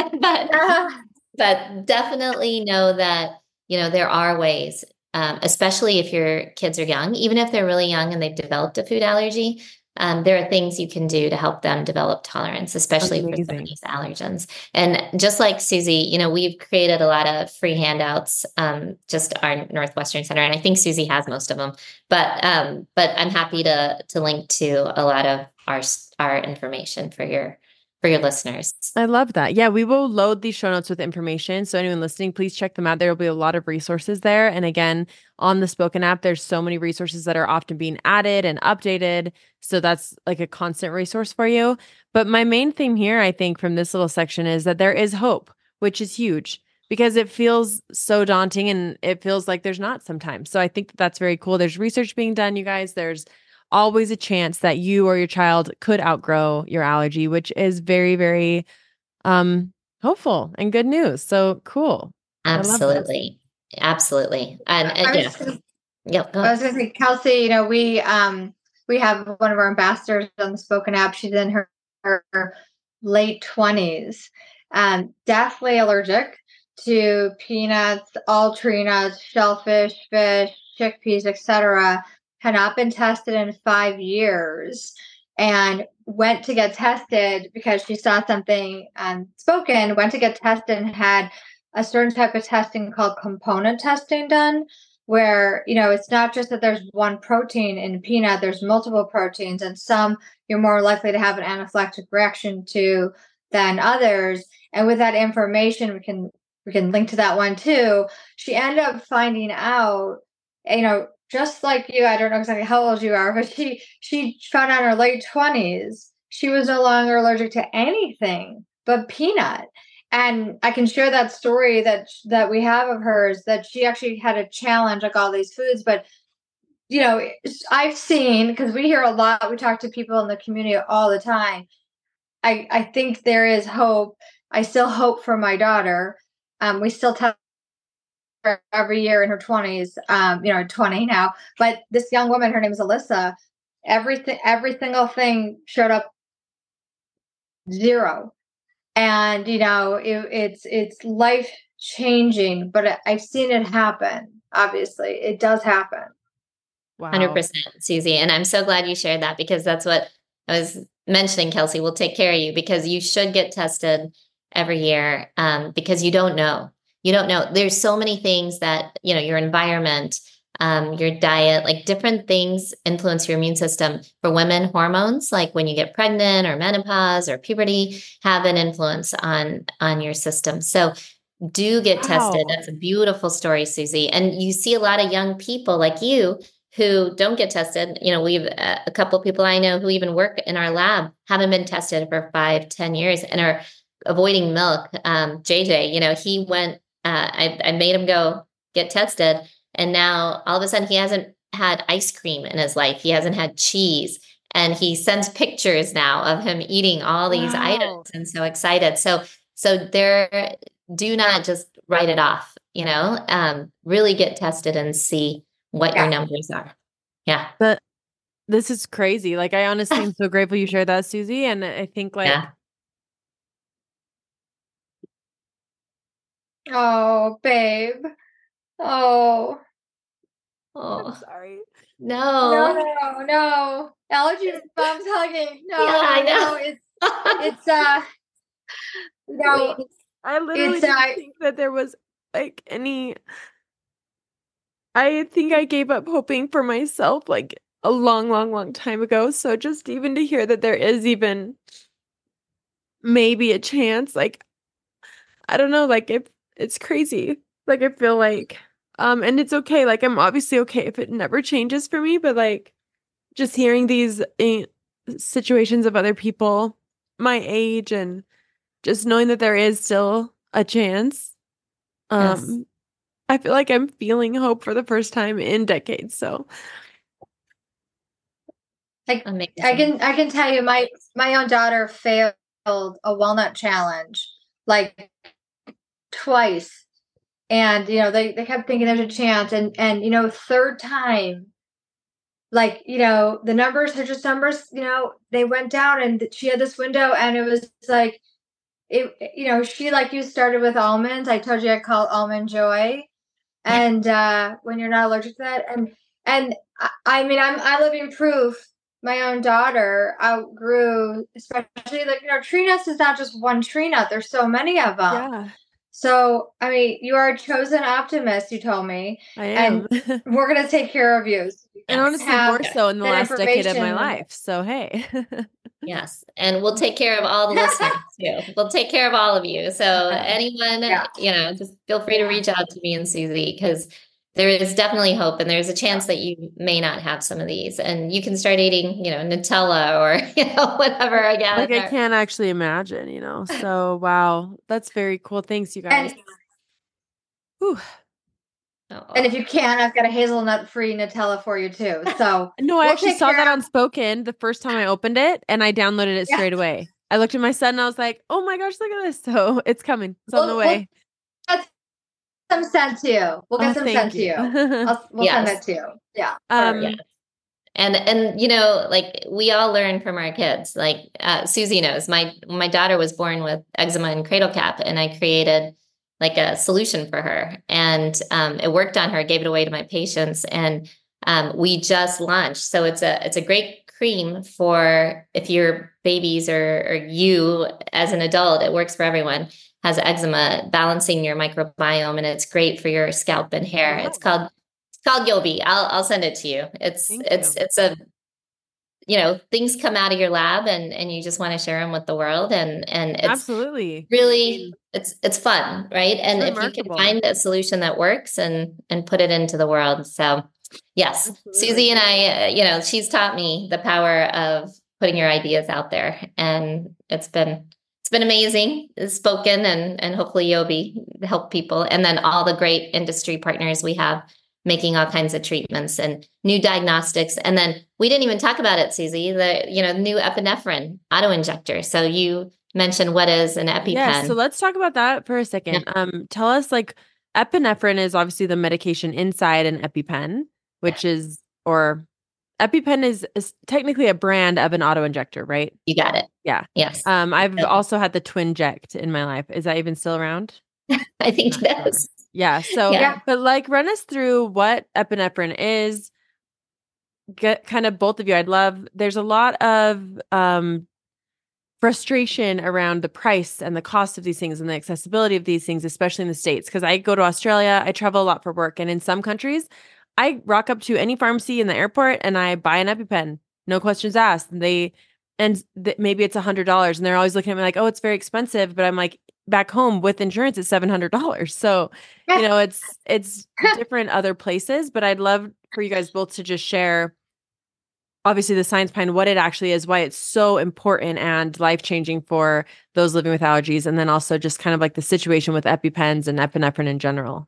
[SPEAKER 2] but definitely know that, there are ways, especially if your kids are young, even if they're really young and they've developed a food allergy, there are things you can do to help them develop tolerance, especially for some of these allergens. And just like Susie, we've created a lot of free handouts, just our Northwestern Center. And I think Susie has most of them, but I'm happy to link to a lot of our information for your for your listeners.
[SPEAKER 1] I love that. Yeah, we will load these show notes with information. So anyone listening, please check them out. There will be a lot of resources there. And again, on the Spoken app, there's so many resources that are often being added and updated. So that's like a constant resource for you. But my main theme here, I think, from this little section is that there is hope, which is huge because it feels so daunting and it feels like there's not sometimes. So I think that that's very cool. There's research being done, you guys. There's always a chance that you or your child could outgrow your allergy, which is very, very hopeful and good news. So cool.
[SPEAKER 2] Absolutely. Absolutely. And yeah, go
[SPEAKER 3] I
[SPEAKER 2] ahead.
[SPEAKER 3] was going to say, Kelsey, we have one of our ambassadors on the Spoken app. She's in her late 20s, deathly allergic to peanuts, all tree nuts, shellfish, fish, chickpeas, etc. Had not been tested in 5 years and went to get tested because she saw something Spoken, went to get tested and had a certain type of testing called component testing done, where, it's not just that there's one protein in peanut, there's multiple proteins, and some you're more likely to have an anaphylactic reaction to than others. And with that information, we can link to that one too. She ended up finding out, just like you, I don't know exactly how old you are, but she found out in her late 20s, she was no longer allergic to anything but peanut. And I can share that story that we have of hers, that she actually had a challenge like all these foods. But, I've seen, because we hear a lot, we talk to people in the community all the time. I think there is hope. I still hope for my daughter. We still test her every year in her 20s, 20 now. But this young woman, her name is Alyssa, every single thing showed up 0. And, it's life changing, but I've seen it happen. Obviously, it does happen.
[SPEAKER 1] Wow.
[SPEAKER 2] 100%, Susie. And I'm so glad you shared that, because that's what I was mentioning. Kelsey will take care of you, because you should get tested every year, because you don't know. You don't know. There's so many things that, your environment, your diet, like different things influence your immune system. For women, hormones, like when you get pregnant or menopause or puberty, have an influence on your system. So do get tested. That's a beautiful story, Susie. And you see a lot of young people like you who don't get tested. We've a couple of people I know who even work in our lab haven't been tested for 5-10 years and are avoiding milk. JJ, he went, I made him go get tested. And now all of a sudden he hasn't had ice cream in his life. He hasn't had cheese. And he sends pictures now of him eating all these items and so excited. So do not just write it off, really get tested and see what your numbers are. Yeah.
[SPEAKER 1] But this is crazy. Like, I honestly am so grateful you shared that, Susie. And I think
[SPEAKER 3] Oh, babe. Oh,
[SPEAKER 2] I'm
[SPEAKER 1] sorry.
[SPEAKER 3] No. Allergy mom's hugging. No,
[SPEAKER 2] yeah, I know.
[SPEAKER 3] It's
[SPEAKER 1] I literally didn't think that there was like any. I think I gave up hoping for myself like a long, long, long time ago. So just even to hear that there is even maybe a chance, like, I don't know, like it's crazy. Like, I feel like, and it's okay. Like, I'm obviously okay if it never changes for me, but like just hearing these situations of other people my age and just knowing that there is still a chance.
[SPEAKER 2] Yes.
[SPEAKER 1] I feel like I'm feeling hope for the first time in decades. So
[SPEAKER 3] I can tell you, my own daughter failed a walnut challenge like twice, and they kept thinking there's a chance, and third time, like the numbers are just numbers, they went down, and she had this window, and it was like she, like you, started with almonds. I told you I call Almond Joy. And when you're not allergic to that, and I mean, I'm living proof. My own daughter outgrew, especially like tree nuts is not just one tree nut. There's so many of them.
[SPEAKER 1] yeah.
[SPEAKER 3] So, I mean, you are a chosen optimist, you told me,
[SPEAKER 1] I
[SPEAKER 3] and
[SPEAKER 1] am.
[SPEAKER 3] we're going to take care of you. So you
[SPEAKER 1] And
[SPEAKER 2] Yes.
[SPEAKER 1] honestly, more
[SPEAKER 3] have
[SPEAKER 1] so in the
[SPEAKER 3] that
[SPEAKER 1] last decade of my
[SPEAKER 3] information.
[SPEAKER 1] life. So, hey.
[SPEAKER 2] Yes. And we'll take care of all the listeners too. We'll take care of all of you. So
[SPEAKER 1] Yeah.
[SPEAKER 2] anyone,
[SPEAKER 3] Yeah.
[SPEAKER 2] just feel free to reach out to me and Susie, because there is definitely hope, and there's a chance that you may not have some of these, and you can start eating, Nutella or, whatever again.
[SPEAKER 1] Like I can't actually imagine, So, wow. That's very cool. Thanks, you guys. Whew.
[SPEAKER 3] And if you can, I've got a hazelnut-free Nutella for you too. So
[SPEAKER 1] No, I
[SPEAKER 3] we'll
[SPEAKER 1] actually
[SPEAKER 3] take
[SPEAKER 1] saw that
[SPEAKER 3] care
[SPEAKER 1] on Spoken the first time I opened it, and I downloaded it
[SPEAKER 3] Yeah.
[SPEAKER 1] straight away. I looked at my son and I was like, "Oh my gosh, look at this!" So it's coming. It's on the way.
[SPEAKER 3] We'll get some sent to you. We'll get some
[SPEAKER 1] thank
[SPEAKER 3] sent to you.
[SPEAKER 1] you.
[SPEAKER 3] We'll send
[SPEAKER 2] Yes.
[SPEAKER 3] that to you. Yeah.
[SPEAKER 2] Yeah. And like we all learn from our kids. Like Susie knows, my daughter was born with eczema and cradle cap, and I created like a solution for her, and it worked on her. Gave it away to my patients, and we just launched. So it's a great cream for if your babies or you as an adult. It works for everyone. Has eczema, balancing your microbiome, and it's great for your scalp and hair.
[SPEAKER 1] Wow.
[SPEAKER 2] It's called Yobi. I'll send it to you. It's a things come out of your lab, and you just want to share them with the world, and it's
[SPEAKER 1] Absolutely.
[SPEAKER 2] really it's fun, right? And if you can
[SPEAKER 1] remarkable.
[SPEAKER 2] find a solution that works and put it into the world. So yes,
[SPEAKER 1] Absolutely.
[SPEAKER 2] Susie and I, she's taught me the power of putting your ideas out there, and it's been amazing. It's Spoken and hopefully Yobi help people, and then all the great industry partners we have making all kinds of treatments and new diagnostics. And then we didn't even talk about it, Susie, the new epinephrine auto injector. So you mentioned, what is an EpiPen?
[SPEAKER 1] Yes, so let's talk about that for a second. Tell us, like, epinephrine is obviously the medication inside an EpiPen, which is, or EpiPen is technically a brand of an auto injector, right?
[SPEAKER 2] You got it.
[SPEAKER 1] Yeah.
[SPEAKER 2] Yes.
[SPEAKER 1] I've also had the Twinject in my life. Is that even still around?
[SPEAKER 2] I think it is.
[SPEAKER 1] Yeah. So, but like, run us through what epinephrine is. Get kind of both of you. There's a lot of frustration around the price and the cost of these things and the accessibility of these things, especially in the States. Because I go to Australia, I travel a lot for work. And in some countries, I rock up to any pharmacy in the airport and I buy an EpiPen, no questions asked. And maybe it's $100 and they're always looking at me like, oh, it's very expensive. But I'm like, back home with insurance, it's $700. So, it's different other places, but I'd love for you guys both to just share obviously the science behind what it actually is, why it's so important and life-changing for those living with allergies. And then also just kind of like the situation with EpiPens and epinephrine in general.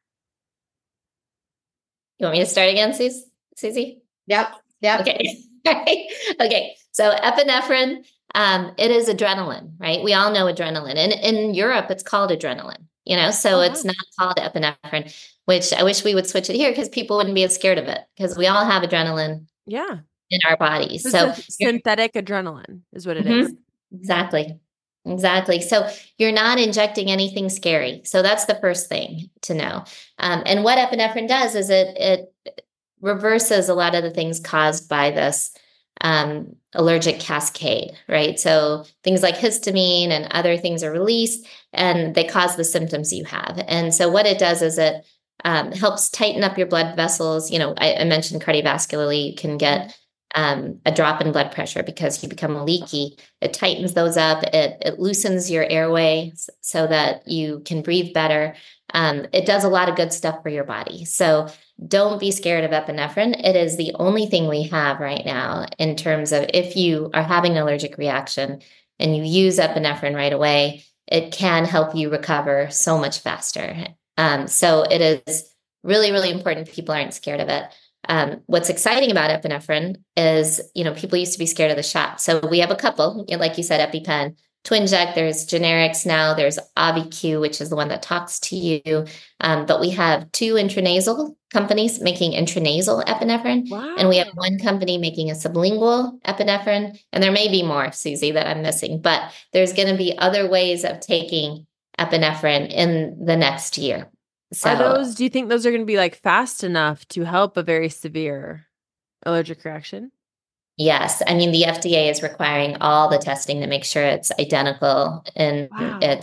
[SPEAKER 2] You want me to start again, Susie?
[SPEAKER 3] Yep.
[SPEAKER 2] Okay. Okay. So epinephrine, it is adrenaline, right? We all know adrenaline. And in Europe, it's called adrenaline, so it's not called epinephrine, which I wish we would switch it here because people wouldn't be as scared of it, because we all have adrenaline in our bodies. So
[SPEAKER 1] synthetic adrenaline is what it is.
[SPEAKER 2] Exactly. So you're not injecting anything scary. So that's the first thing to know. And what epinephrine does is it reverses a lot of the things caused by this allergic cascade, right? So things like histamine and other things are released, and they cause the symptoms you have. And so what it does is it helps tighten up your blood vessels. I mentioned cardiovascularly, you can get a drop in blood pressure because you become leaky. It tightens those up. It loosens your airway so that you can breathe better. It does a lot of good stuff for your body. So don't be scared of epinephrine. It is the only thing we have right now in terms of if you are having an allergic reaction and you use epinephrine right away, it can help you recover so much faster. So it is really, really important people aren't scared of it. What's exciting about epinephrine is, people used to be scared of the shot. So we have a couple, like you said, EpiPen, Twinject, there's generics now, there's Auvi-Q, which is the one that talks to you. But we have 2 intranasal companies making intranasal epinephrine.
[SPEAKER 1] Wow.
[SPEAKER 2] And we have 1 company making a sublingual epinephrine. And there may be more, Susie, that I'm missing, but there's going to be other ways of taking epinephrine in the next year. So
[SPEAKER 1] do you think those are going to be like fast enough to help a very severe allergic reaction?
[SPEAKER 2] Yes. I mean, the FDA is requiring all the testing to make sure it's identical in its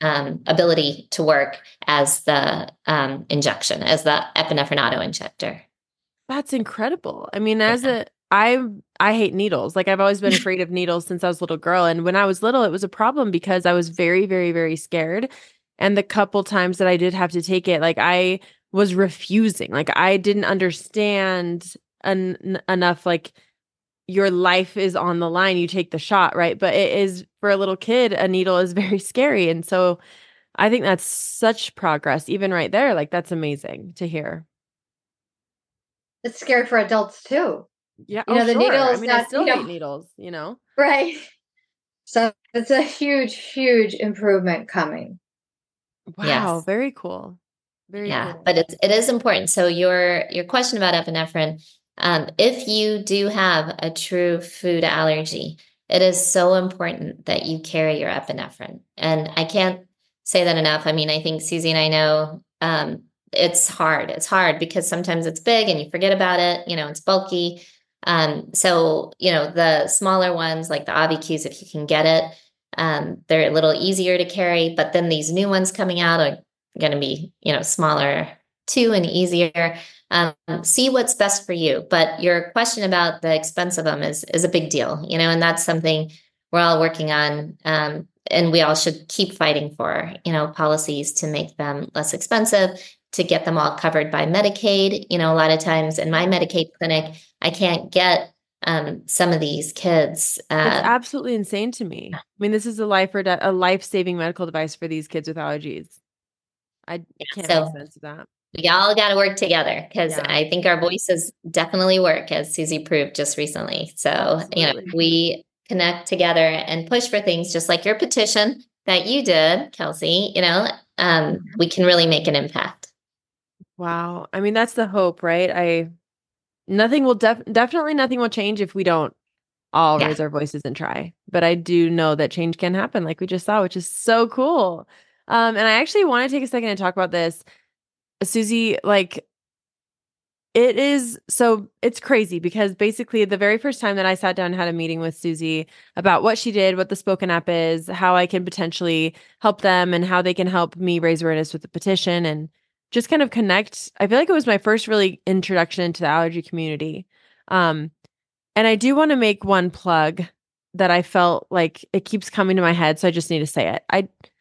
[SPEAKER 2] ability to work as the injection, as the epinephrine auto injector.
[SPEAKER 1] That's incredible. I mean,
[SPEAKER 2] Yeah.
[SPEAKER 1] I hate needles. Like I've always been afraid of needles since I was a little girl. And when I was little, it was a problem because I was very, very, very scared. And the couple times that I did have to take it, like I was refusing. Like I didn't understand enough. Like your life is on the line. You take the shot, right? But it is for a little kid, a needle is very scary. And so I think that's such progress, even right there. Like that's amazing to hear.
[SPEAKER 3] It's scary for adults too.
[SPEAKER 1] Yeah.
[SPEAKER 3] You
[SPEAKER 1] Oh,
[SPEAKER 3] know, the
[SPEAKER 1] sure. I
[SPEAKER 3] needles
[SPEAKER 1] mean, I
[SPEAKER 3] that,
[SPEAKER 1] still hate needles, you know?
[SPEAKER 3] right. So it's a huge, huge improvement coming.
[SPEAKER 1] Wow.
[SPEAKER 2] Yes.
[SPEAKER 1] Very cool. Very
[SPEAKER 2] Yeah,
[SPEAKER 1] cool.
[SPEAKER 2] but it is important. So your question about epinephrine, if you do have a true food allergy, it is so important that you carry your epinephrine. And I can't say that enough. I mean, I think Susie and I know it's hard. It's hard because sometimes it's big and you forget about it. You know, it's bulky. So the smaller ones like the AviQs, if you can get it, they're a little easier to carry. But then these new ones coming out are going to be, smaller too and easier. See what's best for you. But your question about the expense of them is a big deal, and that's something we're all working on. And we all should keep fighting for, policies to make them less expensive, to get them all covered by Medicaid. A lot of times in my Medicaid clinic, I can't get some of these kids.
[SPEAKER 1] It's absolutely insane to me. I mean, this is a a life-saving medical device for these kids with allergies. I can't make
[SPEAKER 2] So
[SPEAKER 1] sense of that.
[SPEAKER 2] we all got to work together because
[SPEAKER 1] Yeah,
[SPEAKER 2] I think our voices definitely work, as Susie proved just recently. So,
[SPEAKER 1] absolutely.
[SPEAKER 2] we connect together and push for things just like your petition that you did, Kelsey, we can really make an impact.
[SPEAKER 1] Wow. I mean, that's the hope, right? Nothing will definitely nothing will change if we don't all
[SPEAKER 2] Yeah.
[SPEAKER 1] raise our voices and try. But I do know that change can happen, like we just saw, which is so cool. And I actually want to take a second and talk about this. Susie, like it's crazy because basically the very first time that I sat down and had a meeting with Susie about what she did, what the Spoken App is, how I can potentially help them and how they can help me raise awareness with the petition and just kind of connect. I feel like it was my first really introduction into the allergy community. Um, and I do want to make one plug that I felt like it keeps coming to my head, so I just need to say it.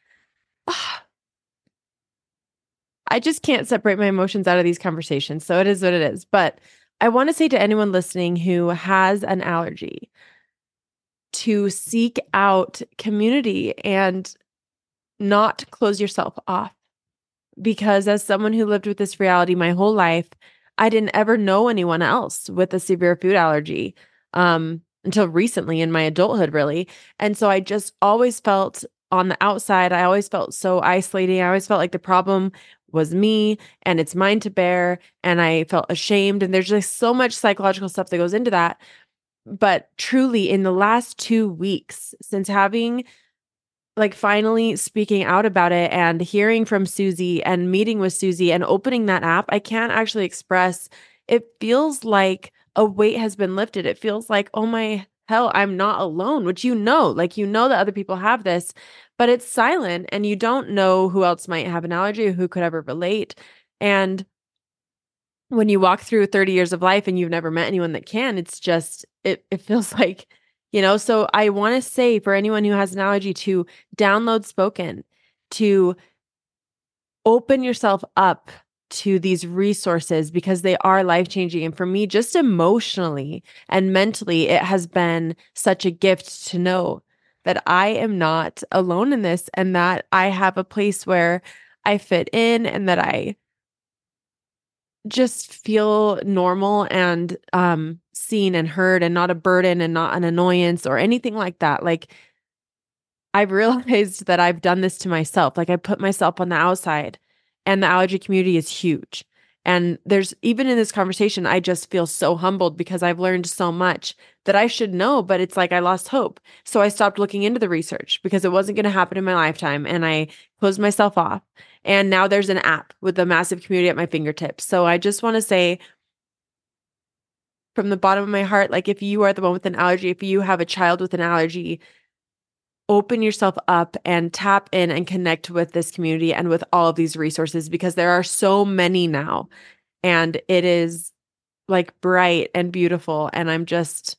[SPEAKER 1] I just can't separate my emotions out of these conversations. So it is what it is. But I want to say to anyone listening who has an allergy to seek out community and not close yourself off. Because as someone who lived with this reality my whole life, I didn't ever know anyone else with a severe food allergy until recently in my adulthood, really. And so I just always felt on the outside, I always felt so isolating. I always felt like the problem was me and it's mine to bear. And I felt ashamed. And there's just so much psychological stuff that goes into that. But truly, in the last 2 weeks, since having like finally speaking out about it and hearing from Susie and meeting with Susie and opening that app, I can't actually express. It feels like a weight has been lifted. It feels like, oh my hell, I'm not alone, which like that other people have this, but it's silent and you don't know who else might have an allergy or who could ever relate. And when you walk through 30 years of life and you've never met anyone that can, it's just, it feels like, so I want to say for anyone who has an allergy to download Spoken, to open yourself up to these resources because they are life-changing. And for me, just emotionally and mentally, it has been such a gift to know that I am not alone in this and that I have a place where I fit in and that I just feel normal and seen and heard and not a burden and not an annoyance or anything like that. Like I've realized that I've done this to myself. Like I put myself on the outside and the allergy community is huge. And there's even in this conversation, I just feel so humbled because I've learned so much that I should know, but it's like I lost hope. So I stopped looking into the research because it wasn't going to happen in my lifetime. And I closed myself off. And now there's an app with a massive community at my fingertips. So I just want to say from the bottom of my heart, like if you are the one with an allergy, if you have a child with an allergy, open yourself up and tap in and connect with this community and with all of these resources, because there are so many now, and it is like bright and beautiful. And I'm just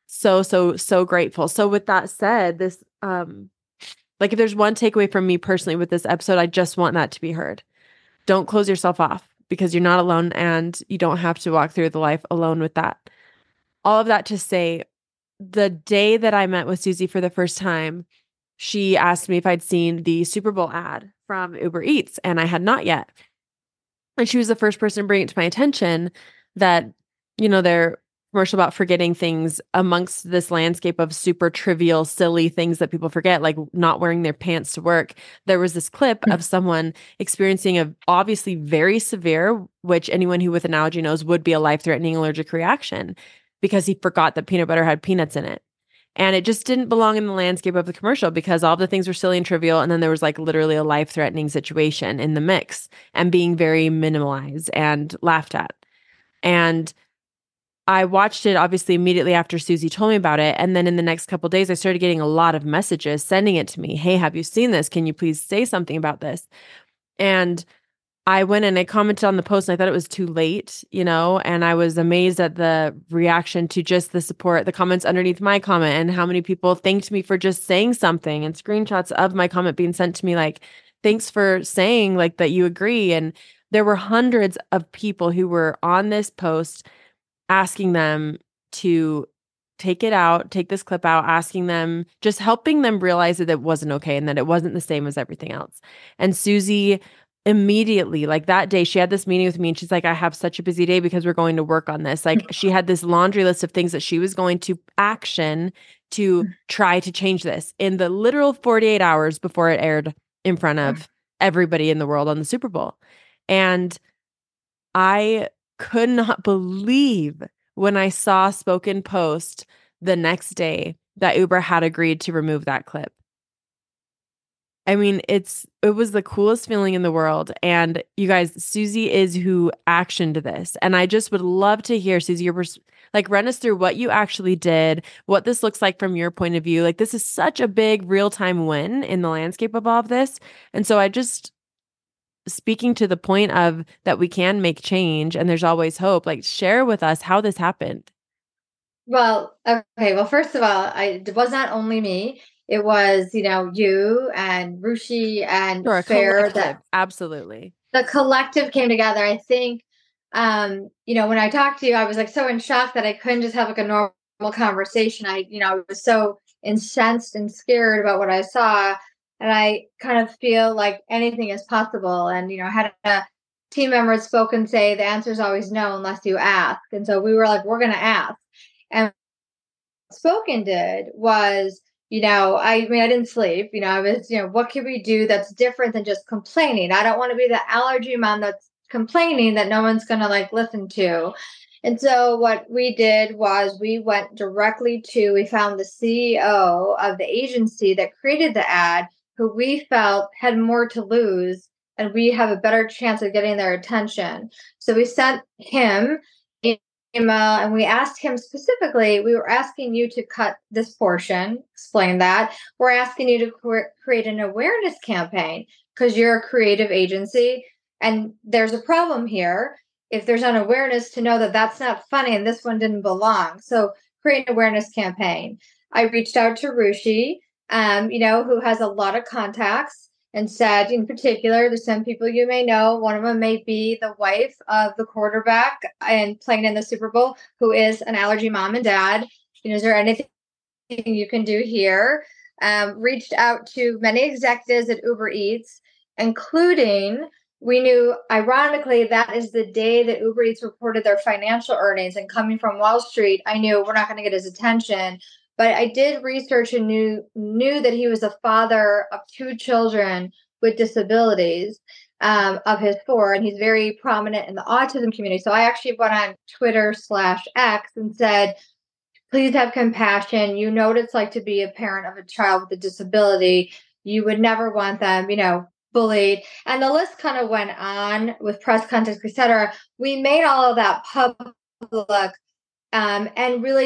[SPEAKER 1] so grateful. So with that said, this, like, if there's one takeaway from me personally with this episode, I just want that to be heard. Don't close yourself off, because you're not alone, and you don't have to walk through the life alone with that. All of that to say, the day that I met with Susie for the first time, she asked me if I'd seen the Super Bowl ad from Uber Eats, and I had not yet. And she was the first person to bring it to my attention that, their commercial about forgetting things amongst this landscape of super trivial, silly things that people forget, like not wearing their pants to work. There was this clip of someone experiencing a obviously very severe, which anyone who with an allergy knows would be a life-threatening allergic reaction, because he forgot that peanut butter had peanuts in it. And it just didn't belong in the landscape of the commercial, because all the things were silly and trivial. And then there was like literally a life-threatening situation in the mix and being very minimalized and laughed at. And I watched it obviously immediately after Susie told me about it. And then in the next couple of days, I started getting a lot of messages sending it to me. Hey, have you seen this? Can you please say something about this? And I went and I commented on the post, and I thought it was too late, and I was amazed at the reaction to just the support, the comments underneath my comment, and how many people thanked me for just saying something, and screenshots of my comment being sent to me like, thanks for saying like that you agree. And there were hundreds of people who were on this post asking them to take it out, take this clip out, asking them, just helping them realize that it wasn't okay and that it wasn't the same as everything else. And Susie immediately, like that day, she had this meeting with me, and she's like, I have such a busy day because we're going to work on this. Like, she had this laundry list of things that she was going to action to try to change this in the literal 48 hours before it aired in front of everybody in the world on the Super Bowl. And I could not believe when I saw Spoken post the next day that Uber had agreed to remove that clip. I mean, it was the coolest feeling in the world. And you guys, Susie is who actioned this. And I just would love to hear, Susie, run us through what you actually did, what this looks like from your point of view. Like, this is such a big real-time win in the landscape of all of this. And so I just, speaking to the point of that we can make change and there's always hope, like, share with us how this happened.
[SPEAKER 3] Well, okay. Well, first of all, it was not only me. It was, you and Ruchi and
[SPEAKER 1] Sure,
[SPEAKER 3] Fair. That
[SPEAKER 1] absolutely.
[SPEAKER 3] The collective came together. I think, when I talked to you, I was like so in shock that I couldn't just have like a normal conversation. I was so incensed and scared about what I saw. And I kind of feel like anything is possible. And, I had a team member had spoken say the answer is always no unless you ask. And so we were like, we're going to ask. And Spoken did was, I didn't sleep. I was, what can we do that's different than just complaining? I don't want to be the allergy mom that's complaining that no one's going to like listen to. And so what we did was we went directly we found the CEO of the agency that created the ad, who we felt had more to lose and we have a better chance of getting their attention. So we sent him email and we asked him specifically, we were asking you to cut this portion, explain that. We're asking you to create an awareness campaign because you're a creative agency and there's a problem here. If there's an awareness to know that that's not funny and this one didn't belong. So create an awareness campaign. I reached out to Ruchi, who has a lot of contacts, and said, in particular, there's some people you may know. One of them may be the wife of the quarterback and playing in the Super Bowl, who is an allergy mom and dad. Is there anything you can do here? Reached out to many executives at Uber Eats, including, we knew, ironically, that is the day that Uber Eats reported their financial earnings. And coming from Wall Street, I knew we're not going to get his attention. But I did research and knew that he was a father of 2 children with disabilities, of his 4, and he's very prominent in the autism community. So I actually went on Twitter/X and said, please have compassion. You know what it's like to be a parent of a child with a disability. You would never want them, bullied. And the list kind of went on with press context, et cetera. We made all of that public and really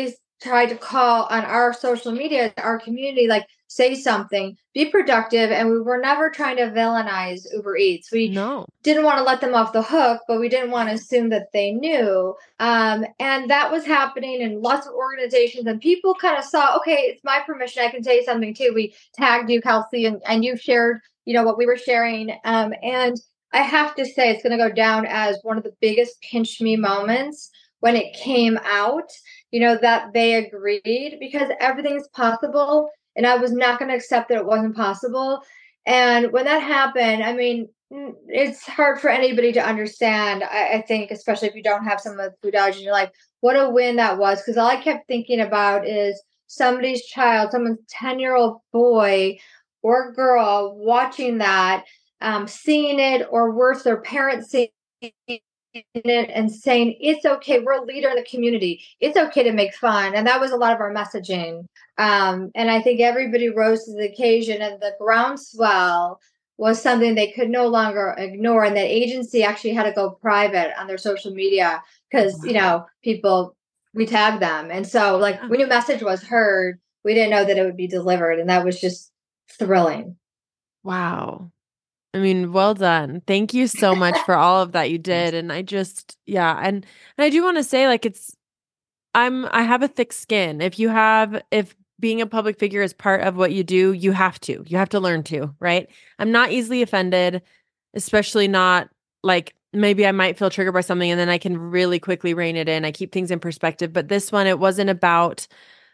[SPEAKER 3] tried to call on our social media, our community, like say something, be productive. And we were never trying to villainize Uber Eats. We
[SPEAKER 1] No.
[SPEAKER 3] didn't want to let them off the hook, but we didn't want to assume that they knew. And that was happening in lots of organizations. And people kind of saw, okay, it's my permission. I can say something too. We tagged you, Kelsey, and you shared, what we were sharing. And I have to say, it's going to go down as one of the biggest pinch me moments when it came out, that they agreed, because everything's possible. And I was not going to accept that it wasn't possible. And when that happened, I mean, it's hard for anybody to understand. I think, especially if you don't have some of the food allergy in your life, what a win that was. Because all I kept thinking about is somebody's child, someone's 10-year-old boy or girl watching that, seeing it, or worse, their parents seeing it and saying, it's okay, we're a leader in the community, it's okay to make fun. And that was a lot of our messaging. And I think everybody rose to the occasion, and the groundswell was something they could no longer ignore. And that agency actually had to go private on their social media because, people, we tagged them. And so when your message was heard, we didn't know that it would be delivered. And that was just thrilling.
[SPEAKER 1] Wow. I mean, well done. Thank you so much for all of that you did. And I just, and I do want to say, I have a thick skin. If being a public figure is part of what you do, you have to learn to, right? I'm not easily offended, especially not maybe I might feel triggered by something and then I can really quickly rein it in. I keep things in perspective, but this one, it wasn't about,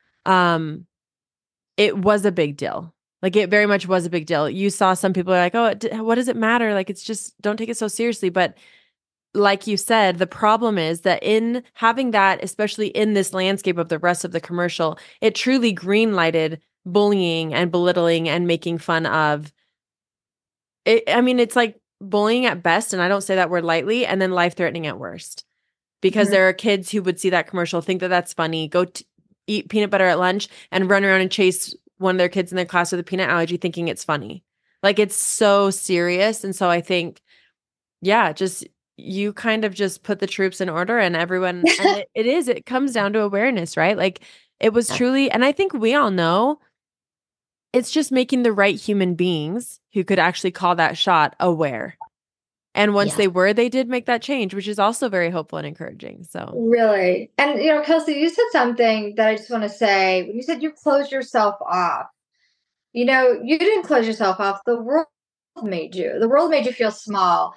[SPEAKER 1] it was a big deal. It very much was a big deal. You saw some people are like, oh, what does it matter? It's just, don't take it so seriously. But like you said, the problem is that in having that, especially in this landscape of the rest of the commercial, it truly green-lighted bullying and belittling and making fun of it. I mean, it's like bullying at best, and I don't say that word lightly, and then life-threatening at worst. Because there are kids who would see that commercial, think that that's funny, go eat peanut butter at lunch, and run around and chase one of their kids in their class with a peanut allergy thinking it's funny. It's so serious. And so I think, you kind of just put the troops in order, and everyone, and it comes down to awareness, right? It was truly, and I think we all know, it's just making the right human beings who could actually call that shot aware. And once they did make that change, which is also very hopeful and encouraging. So
[SPEAKER 3] really. And, Kelsey, you said something that I just want to say. When you said you closed yourself off, you didn't close yourself off. The world made you. The world made you feel small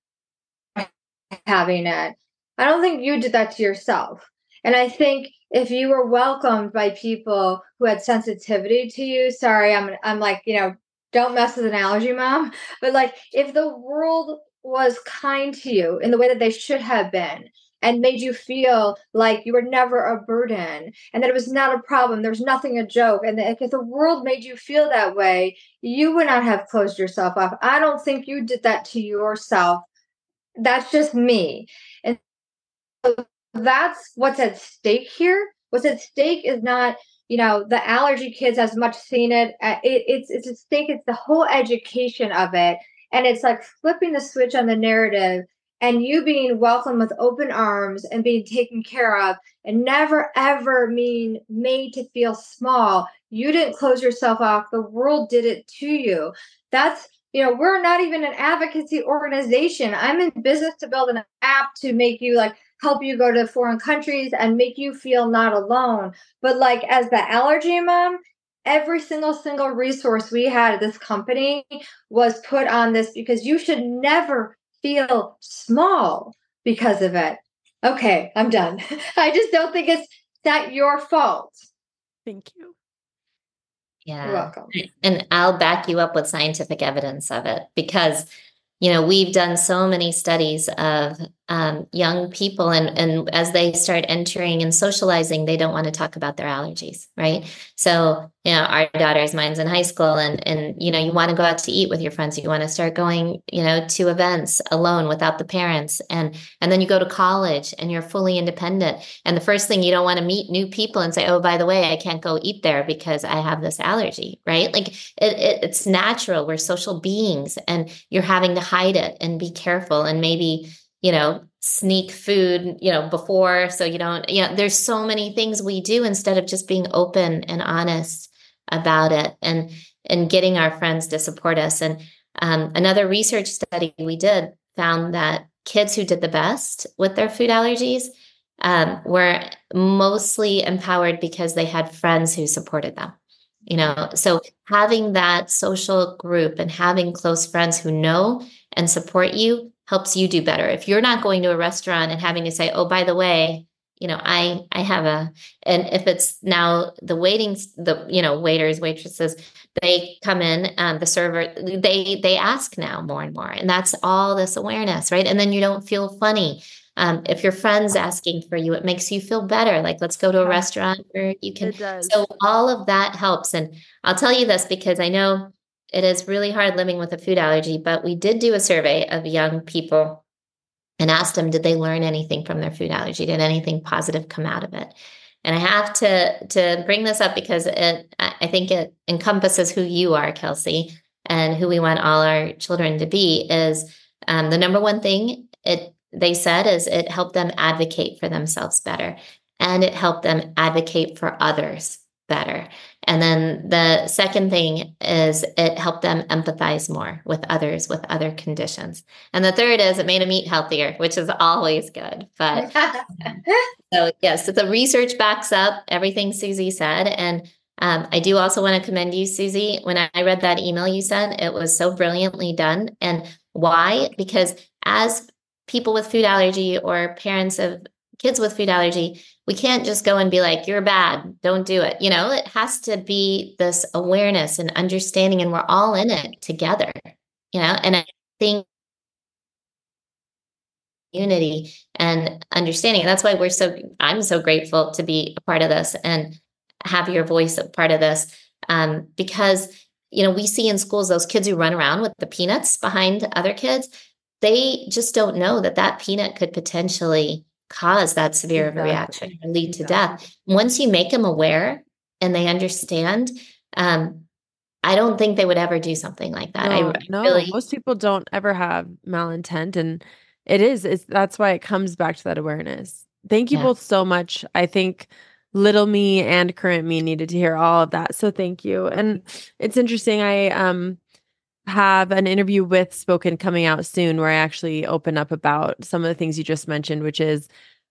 [SPEAKER 3] having it. I don't think you did that to yourself. And I think if you were welcomed by people who had sensitivity to you, sorry, I'm don't mess with an allergy mom. But if the world was kind to you in the way that they should have been, and made you feel like you were never a burden, and that it was not a problem, there's nothing a joke, and that if the world made you feel that way, you would not have closed yourself off. I don't think you did that to yourself. That's just me. And so that's what's at stake here. What's at stake is not, the allergy kids as much seen it. It's at stake. It's the whole education of it. And it's like flipping the switch on the narrative, and you being welcomed with open arms and being taken care of, and never, ever being made to feel small. You didn't close yourself off. The world did it to you. That's, we're not even an advocacy organization. I'm in business to build an app to make you help you go to foreign countries and make you feel not alone. But as the allergy mom, every single resource we had at this company was put on this, because you should never feel small because of it. Okay, I'm done. I just don't think it's not your fault.
[SPEAKER 1] Thank you.
[SPEAKER 2] Yeah.
[SPEAKER 3] You're welcome.
[SPEAKER 2] And I'll back you up with scientific evidence of it, because, we've done so many studies of young people, and as they start entering and socializing, they don't want to talk about their allergies, right? So, our mine's in high school, and you want to go out to eat with your friends. You want to start going, to events alone without the parents. And then you go to college and you're fully independent. And the first thing, you don't want to meet new people and say, oh, by the way, I can't go eat there because I have this allergy, right? It's natural. We're social beings, and you're having to hide it and be careful. And maybe sneak food, before, so you don't, there's so many things we do instead of just being open and honest about it, and getting our friends to support us. And another research study we did found that kids who did the best with their food allergies were mostly empowered because they had friends who supported them. So having that social group and having close friends who know and support you helps you do better. If you're not going to a restaurant and having to say, oh, by the way, I have and if it's now the waiters, waitresses, they come in, the server, they ask now more and more. And that's all this awareness, right? And then you don't feel funny. If your friend's asking for you, it makes you feel better. Like, let's go to a restaurant where you can.
[SPEAKER 1] It does.
[SPEAKER 2] So all of that helps. And I'll tell you this because I know it is really hard living with a food allergy, but we did do a survey of young people and asked them, did they learn anything from their food allergy? Did anything positive come out of it? And I have to bring this up because I think it encompasses who you are, Kelsey, and who we want all our children to be. Is the number one thing they said is it helped them advocate for themselves better, and it helped them advocate for others better. And then the second thing is it helped them empathize more with others with other conditions. And the third is it made them eat healthier, which is always good. But so yes, the research backs up everything Susie said. And I do also want to commend you, Susie. When I read that email you sent, it was so brilliantly done. And why? Because as people with food allergy or parents of kids with food allergy, we can't just go and be like, you're bad, don't do it. It has to be this awareness and understanding, and we're all in it together, and I think unity and understanding. And that's why I'm so grateful to be a part of this and have your voice a part of this. Because, we see in schools, those kids who run around with the peanuts behind other kids, they just don't know that peanut could potentially cause that severe of a reaction or lead to death. Once you make them aware and they understand, I don't think they would ever do something like that.
[SPEAKER 1] No, most people don't ever have malintent, and that's why it comes back to that awareness. Thank you both so much. I think little me and current me needed to hear all of that. So thank you. And it's interesting. I have an interview with Spoken coming out soon where I actually open up about some of the things you just mentioned, which is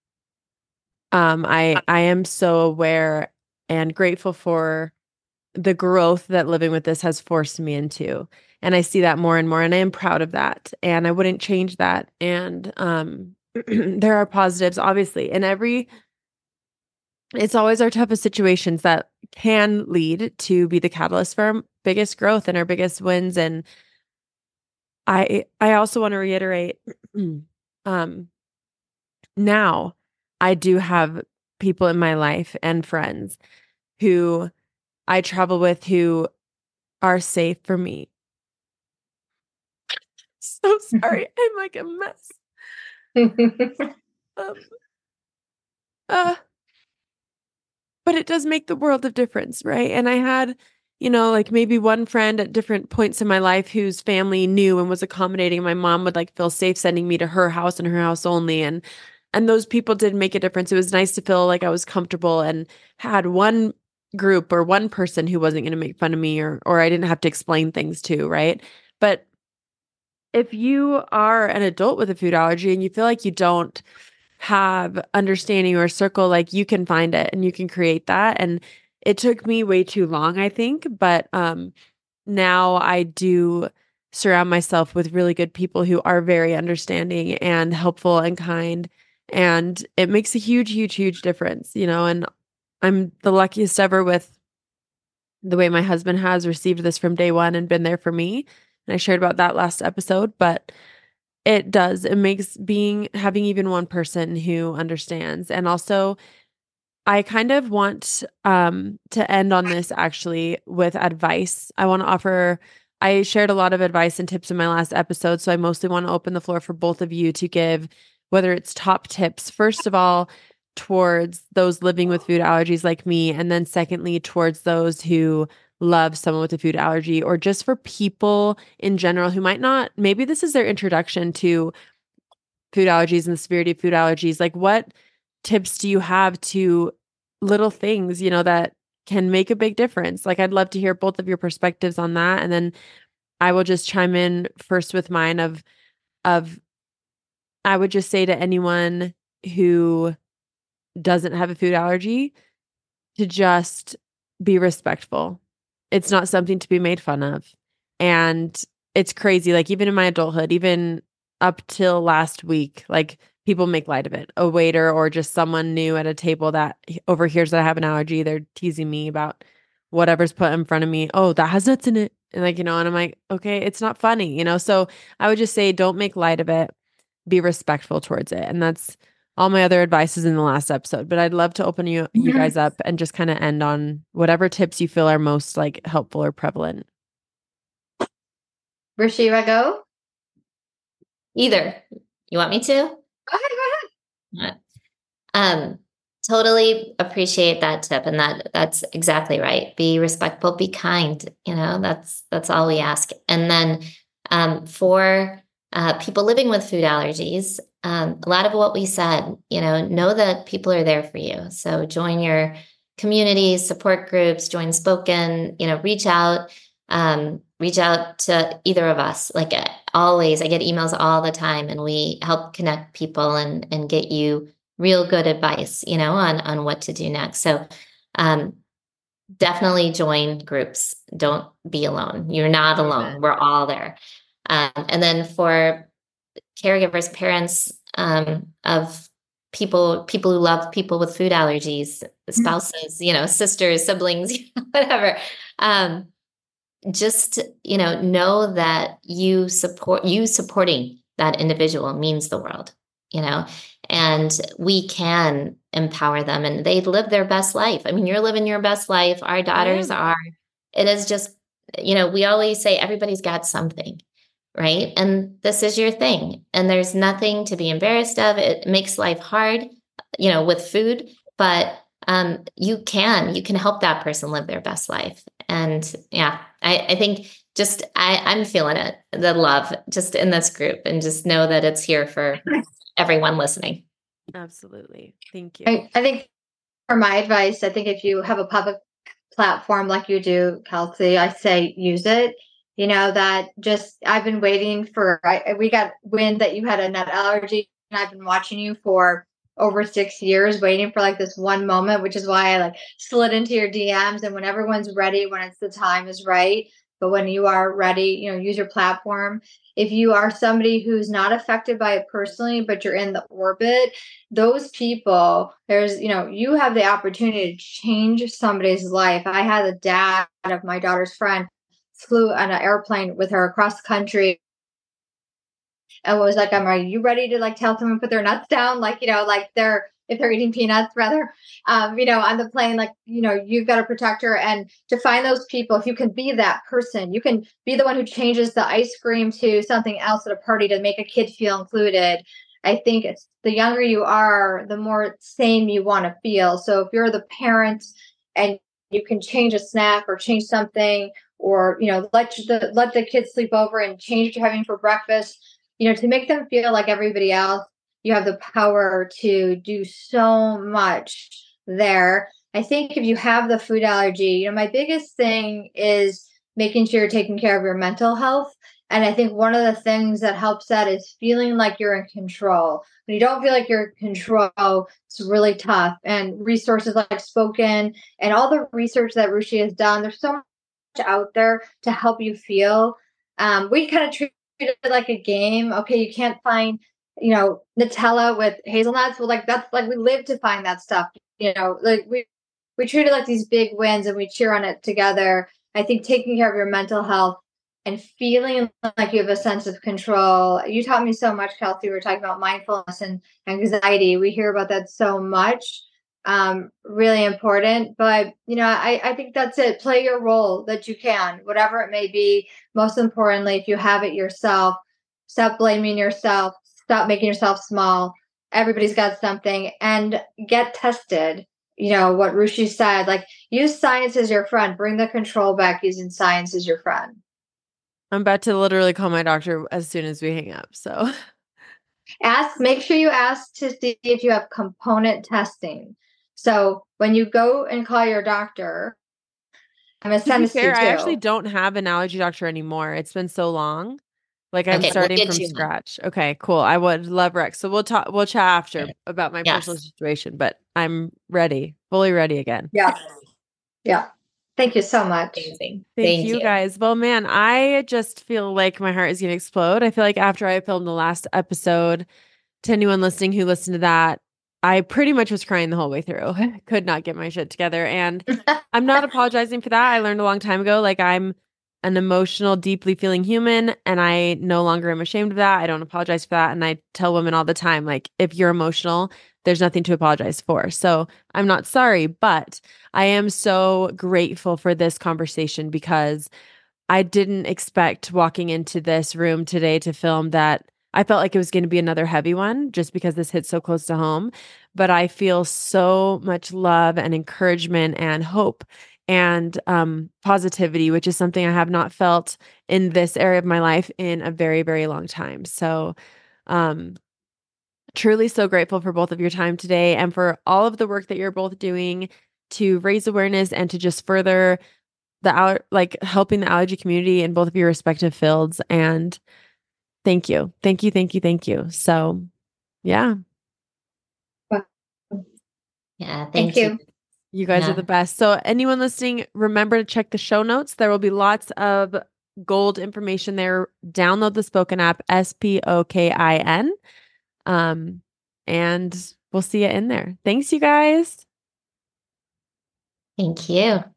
[SPEAKER 1] I am so aware and grateful for the growth that living with this has forced me into. And I see that more and more, and I am proud of that. And I wouldn't change that. And there are positives, obviously. And it's always our toughest situations that can lead to be the catalyst for our biggest growth and our biggest wins. And I also want to reiterate, now I do have people in my life and friends who I travel with who are safe for me. So sorry. I'm like a mess. But it does make the world of difference, right? And I had, like maybe one friend at different points in my life whose family knew and was accommodating. My mom would feel safe sending me to her house and her house only. And those people did make a difference. It was nice to feel like I was comfortable and had one group or one person who wasn't going to make fun of me or I didn't have to explain things to, right? But if you are an adult with a food allergy and you feel like you don't have understanding or a circle, you can find it and you can create that. And it took me way too long, I think, but now I do surround myself with really good people who are very understanding and helpful and kind, and it makes a huge, huge, huge difference, and I'm the luckiest ever with the way my husband has received this from day one and been there for me. And I shared about that last episode, but it makes having even one person who understands. And also I kind of want to end on this actually with advice. I shared a lot of advice and tips in my last episode, so I mostly want to open the floor for both of you to give, whether it's top tips, first of all, towards those living with food allergies like me, and then secondly, towards those who love someone with a food allergy, or just for people in general who might not, maybe this is their introduction to food allergies and the severity of food allergies, like what tips do you have to little things, that can make a big difference? Like, I'd love to hear both of your perspectives on that. And then I will just chime in first with mine of I would just say to anyone who doesn't have a food allergy to just be respectful. It's not something to be made fun of. And it's crazy. Like, even in my adulthood, even up till last week, like, people make light of it. A waiter or just someone new at a table that overhears that I have an allergy, they're teasing me about whatever's put in front of me. Oh, that has nuts in it. And like, and I'm like, okay, it's not funny, So I would just say, don't make light of it. Be respectful towards it. And that's all my other advice is in the last episode. But I'd love to open you guys up and just kind of end on whatever tips you feel are most like helpful or prevalent.
[SPEAKER 3] Rishi, I go?
[SPEAKER 2] Either. You want me to?
[SPEAKER 3] Go ahead.
[SPEAKER 2] Totally appreciate that tip, and that's exactly right. Be respectful, be kind. That's all we ask. And then for people living with food allergies, a lot of what we said, know that people are there for you. So join your communities, support groups, join Spoken. Reach out to either of us. Like always, I get emails all the time, and we help connect people and get you real good advice, on what to do next. So definitely join groups. Don't be alone. You're not alone. We're all there. And then for caregivers, parents of people who love people with food allergies, spouses, sisters, siblings, whatever. Just, know that you supporting that individual means the world, and we can empower them and they live their best life. I mean, you're living your best life. Our daughters are. It is just, we always say everybody's got something, right? And this is your thing. And there's nothing to be embarrassed of. It makes life hard, with food, but you can help that person live their best life. And yeah, I think just, I'm feeling it, the love just in this group, and just know that it's here for everyone listening.
[SPEAKER 1] Absolutely. Thank you.
[SPEAKER 3] I think for my advice, I think if you have a public platform like you do, Kelsey, I say use it. That just, I've been waiting we got wind that you had a nut allergy, and I've been watching you for over 6 years, waiting for like this one moment, which is why I like slid into your DMs. And when everyone's ready, when it's the time is right, but when you are ready, use your platform. If you are somebody who's not affected by it personally, but you're in the orbit, those people, you have the opportunity to change somebody's life. I had the dad of my daughter's friend flew on an airplane with her across the country and was like, are you ready to like tell someone to put their nuts down? Like, if they're eating peanuts rather, on the plane, like, you've got to protect her. And to find those people, if you can be that person, you can be the one who changes the ice cream to something else at a party to make a kid feel included. I think it's the younger you are, the more sane you want to feel. So if you're the parent and you can change a snack or change something, or, let the kids sleep over and change what you're having for breakfast, to make them feel like everybody else, you have the power to do so much there. I think if you have the food allergy, my biggest thing is making sure you're taking care of your mental health. And I think one of the things that helps that is feeling like you're in control. When you don't feel like you're in control, it's really tough. And resources like Spoken and all the research that Ruchi has done, there's so much out there to help you feel. We kind of treat it like a game. Okay, you can't find Nutella with hazelnuts. Well, like that's like we live to find that stuff. Like we treat it like these big wins and we cheer on it together. I think taking care of your mental health and feeling like you have a sense of control. You taught me so much, Kelsey. We were talking about mindfulness and anxiety. We hear about that so much. Really important. But, I think that's it. Play your role that you can, whatever it may be. Most importantly, if you have it yourself, stop blaming yourself. Stop making yourself small. Everybody's got something, and get tested. What Ruchi said, like use science as your friend. Bring the control back using science as your friend.
[SPEAKER 1] I'm about to literally call my doctor as soon as we hang up. So
[SPEAKER 3] Make sure you ask to see if you have component testing. So when you go and call your doctor, I'm going to send
[SPEAKER 1] be
[SPEAKER 3] this to
[SPEAKER 1] fair,
[SPEAKER 3] you
[SPEAKER 1] I actually
[SPEAKER 3] too.
[SPEAKER 1] don't have an allergy doctor anymore. It's been so long. Like I'm
[SPEAKER 2] Okay, we'll
[SPEAKER 1] starting
[SPEAKER 2] get
[SPEAKER 1] from
[SPEAKER 2] you one.
[SPEAKER 1] scratch. Okay, cool. I would love Rex. So we'll chat after about my personal
[SPEAKER 2] Yes.
[SPEAKER 1] situation, but I'm ready, fully ready again.
[SPEAKER 3] Yeah. Yeah. Thank you so much.
[SPEAKER 2] Amazing.
[SPEAKER 1] Thank
[SPEAKER 2] Thank
[SPEAKER 1] you
[SPEAKER 2] you.
[SPEAKER 1] guys. Well, man, I just feel like my heart is going to explode. I feel like after I filmed the last episode, to anyone listening who listened to that, I pretty much was crying the whole way through. I could not get my shit together. And I'm not apologizing for that. I learned a long time ago, like I'm an emotional, deeply feeling human, and I no longer am ashamed of that. I don't apologize for that. And I tell women all the time, like, if you're emotional, there's nothing to apologize for. So I'm not sorry, but I am so grateful for this conversation because I didn't expect walking into this room today to film that. I felt like it was going to be another heavy one just because this hits so close to home. But I feel so much love and encouragement and hope and positivity, which is something I have not felt in this area of my life in a very, very long time. So, um, truly so grateful for both of your time today and for all of the work that you're both doing to raise awareness and to just further like helping the allergy community in both of your respective fields. And thank you. Thank you. Thank you. Thank you. So yeah,
[SPEAKER 2] Yeah,
[SPEAKER 3] Thank
[SPEAKER 2] thank you.
[SPEAKER 3] you.
[SPEAKER 1] you guys are
[SPEAKER 2] Yeah.
[SPEAKER 1] the best. So anyone listening, remember to check the show notes. There will be lots of gold information there. Download the Spoken app, SPOKIN. And we'll see you in there. Thanks, you guys.
[SPEAKER 2] Thank you.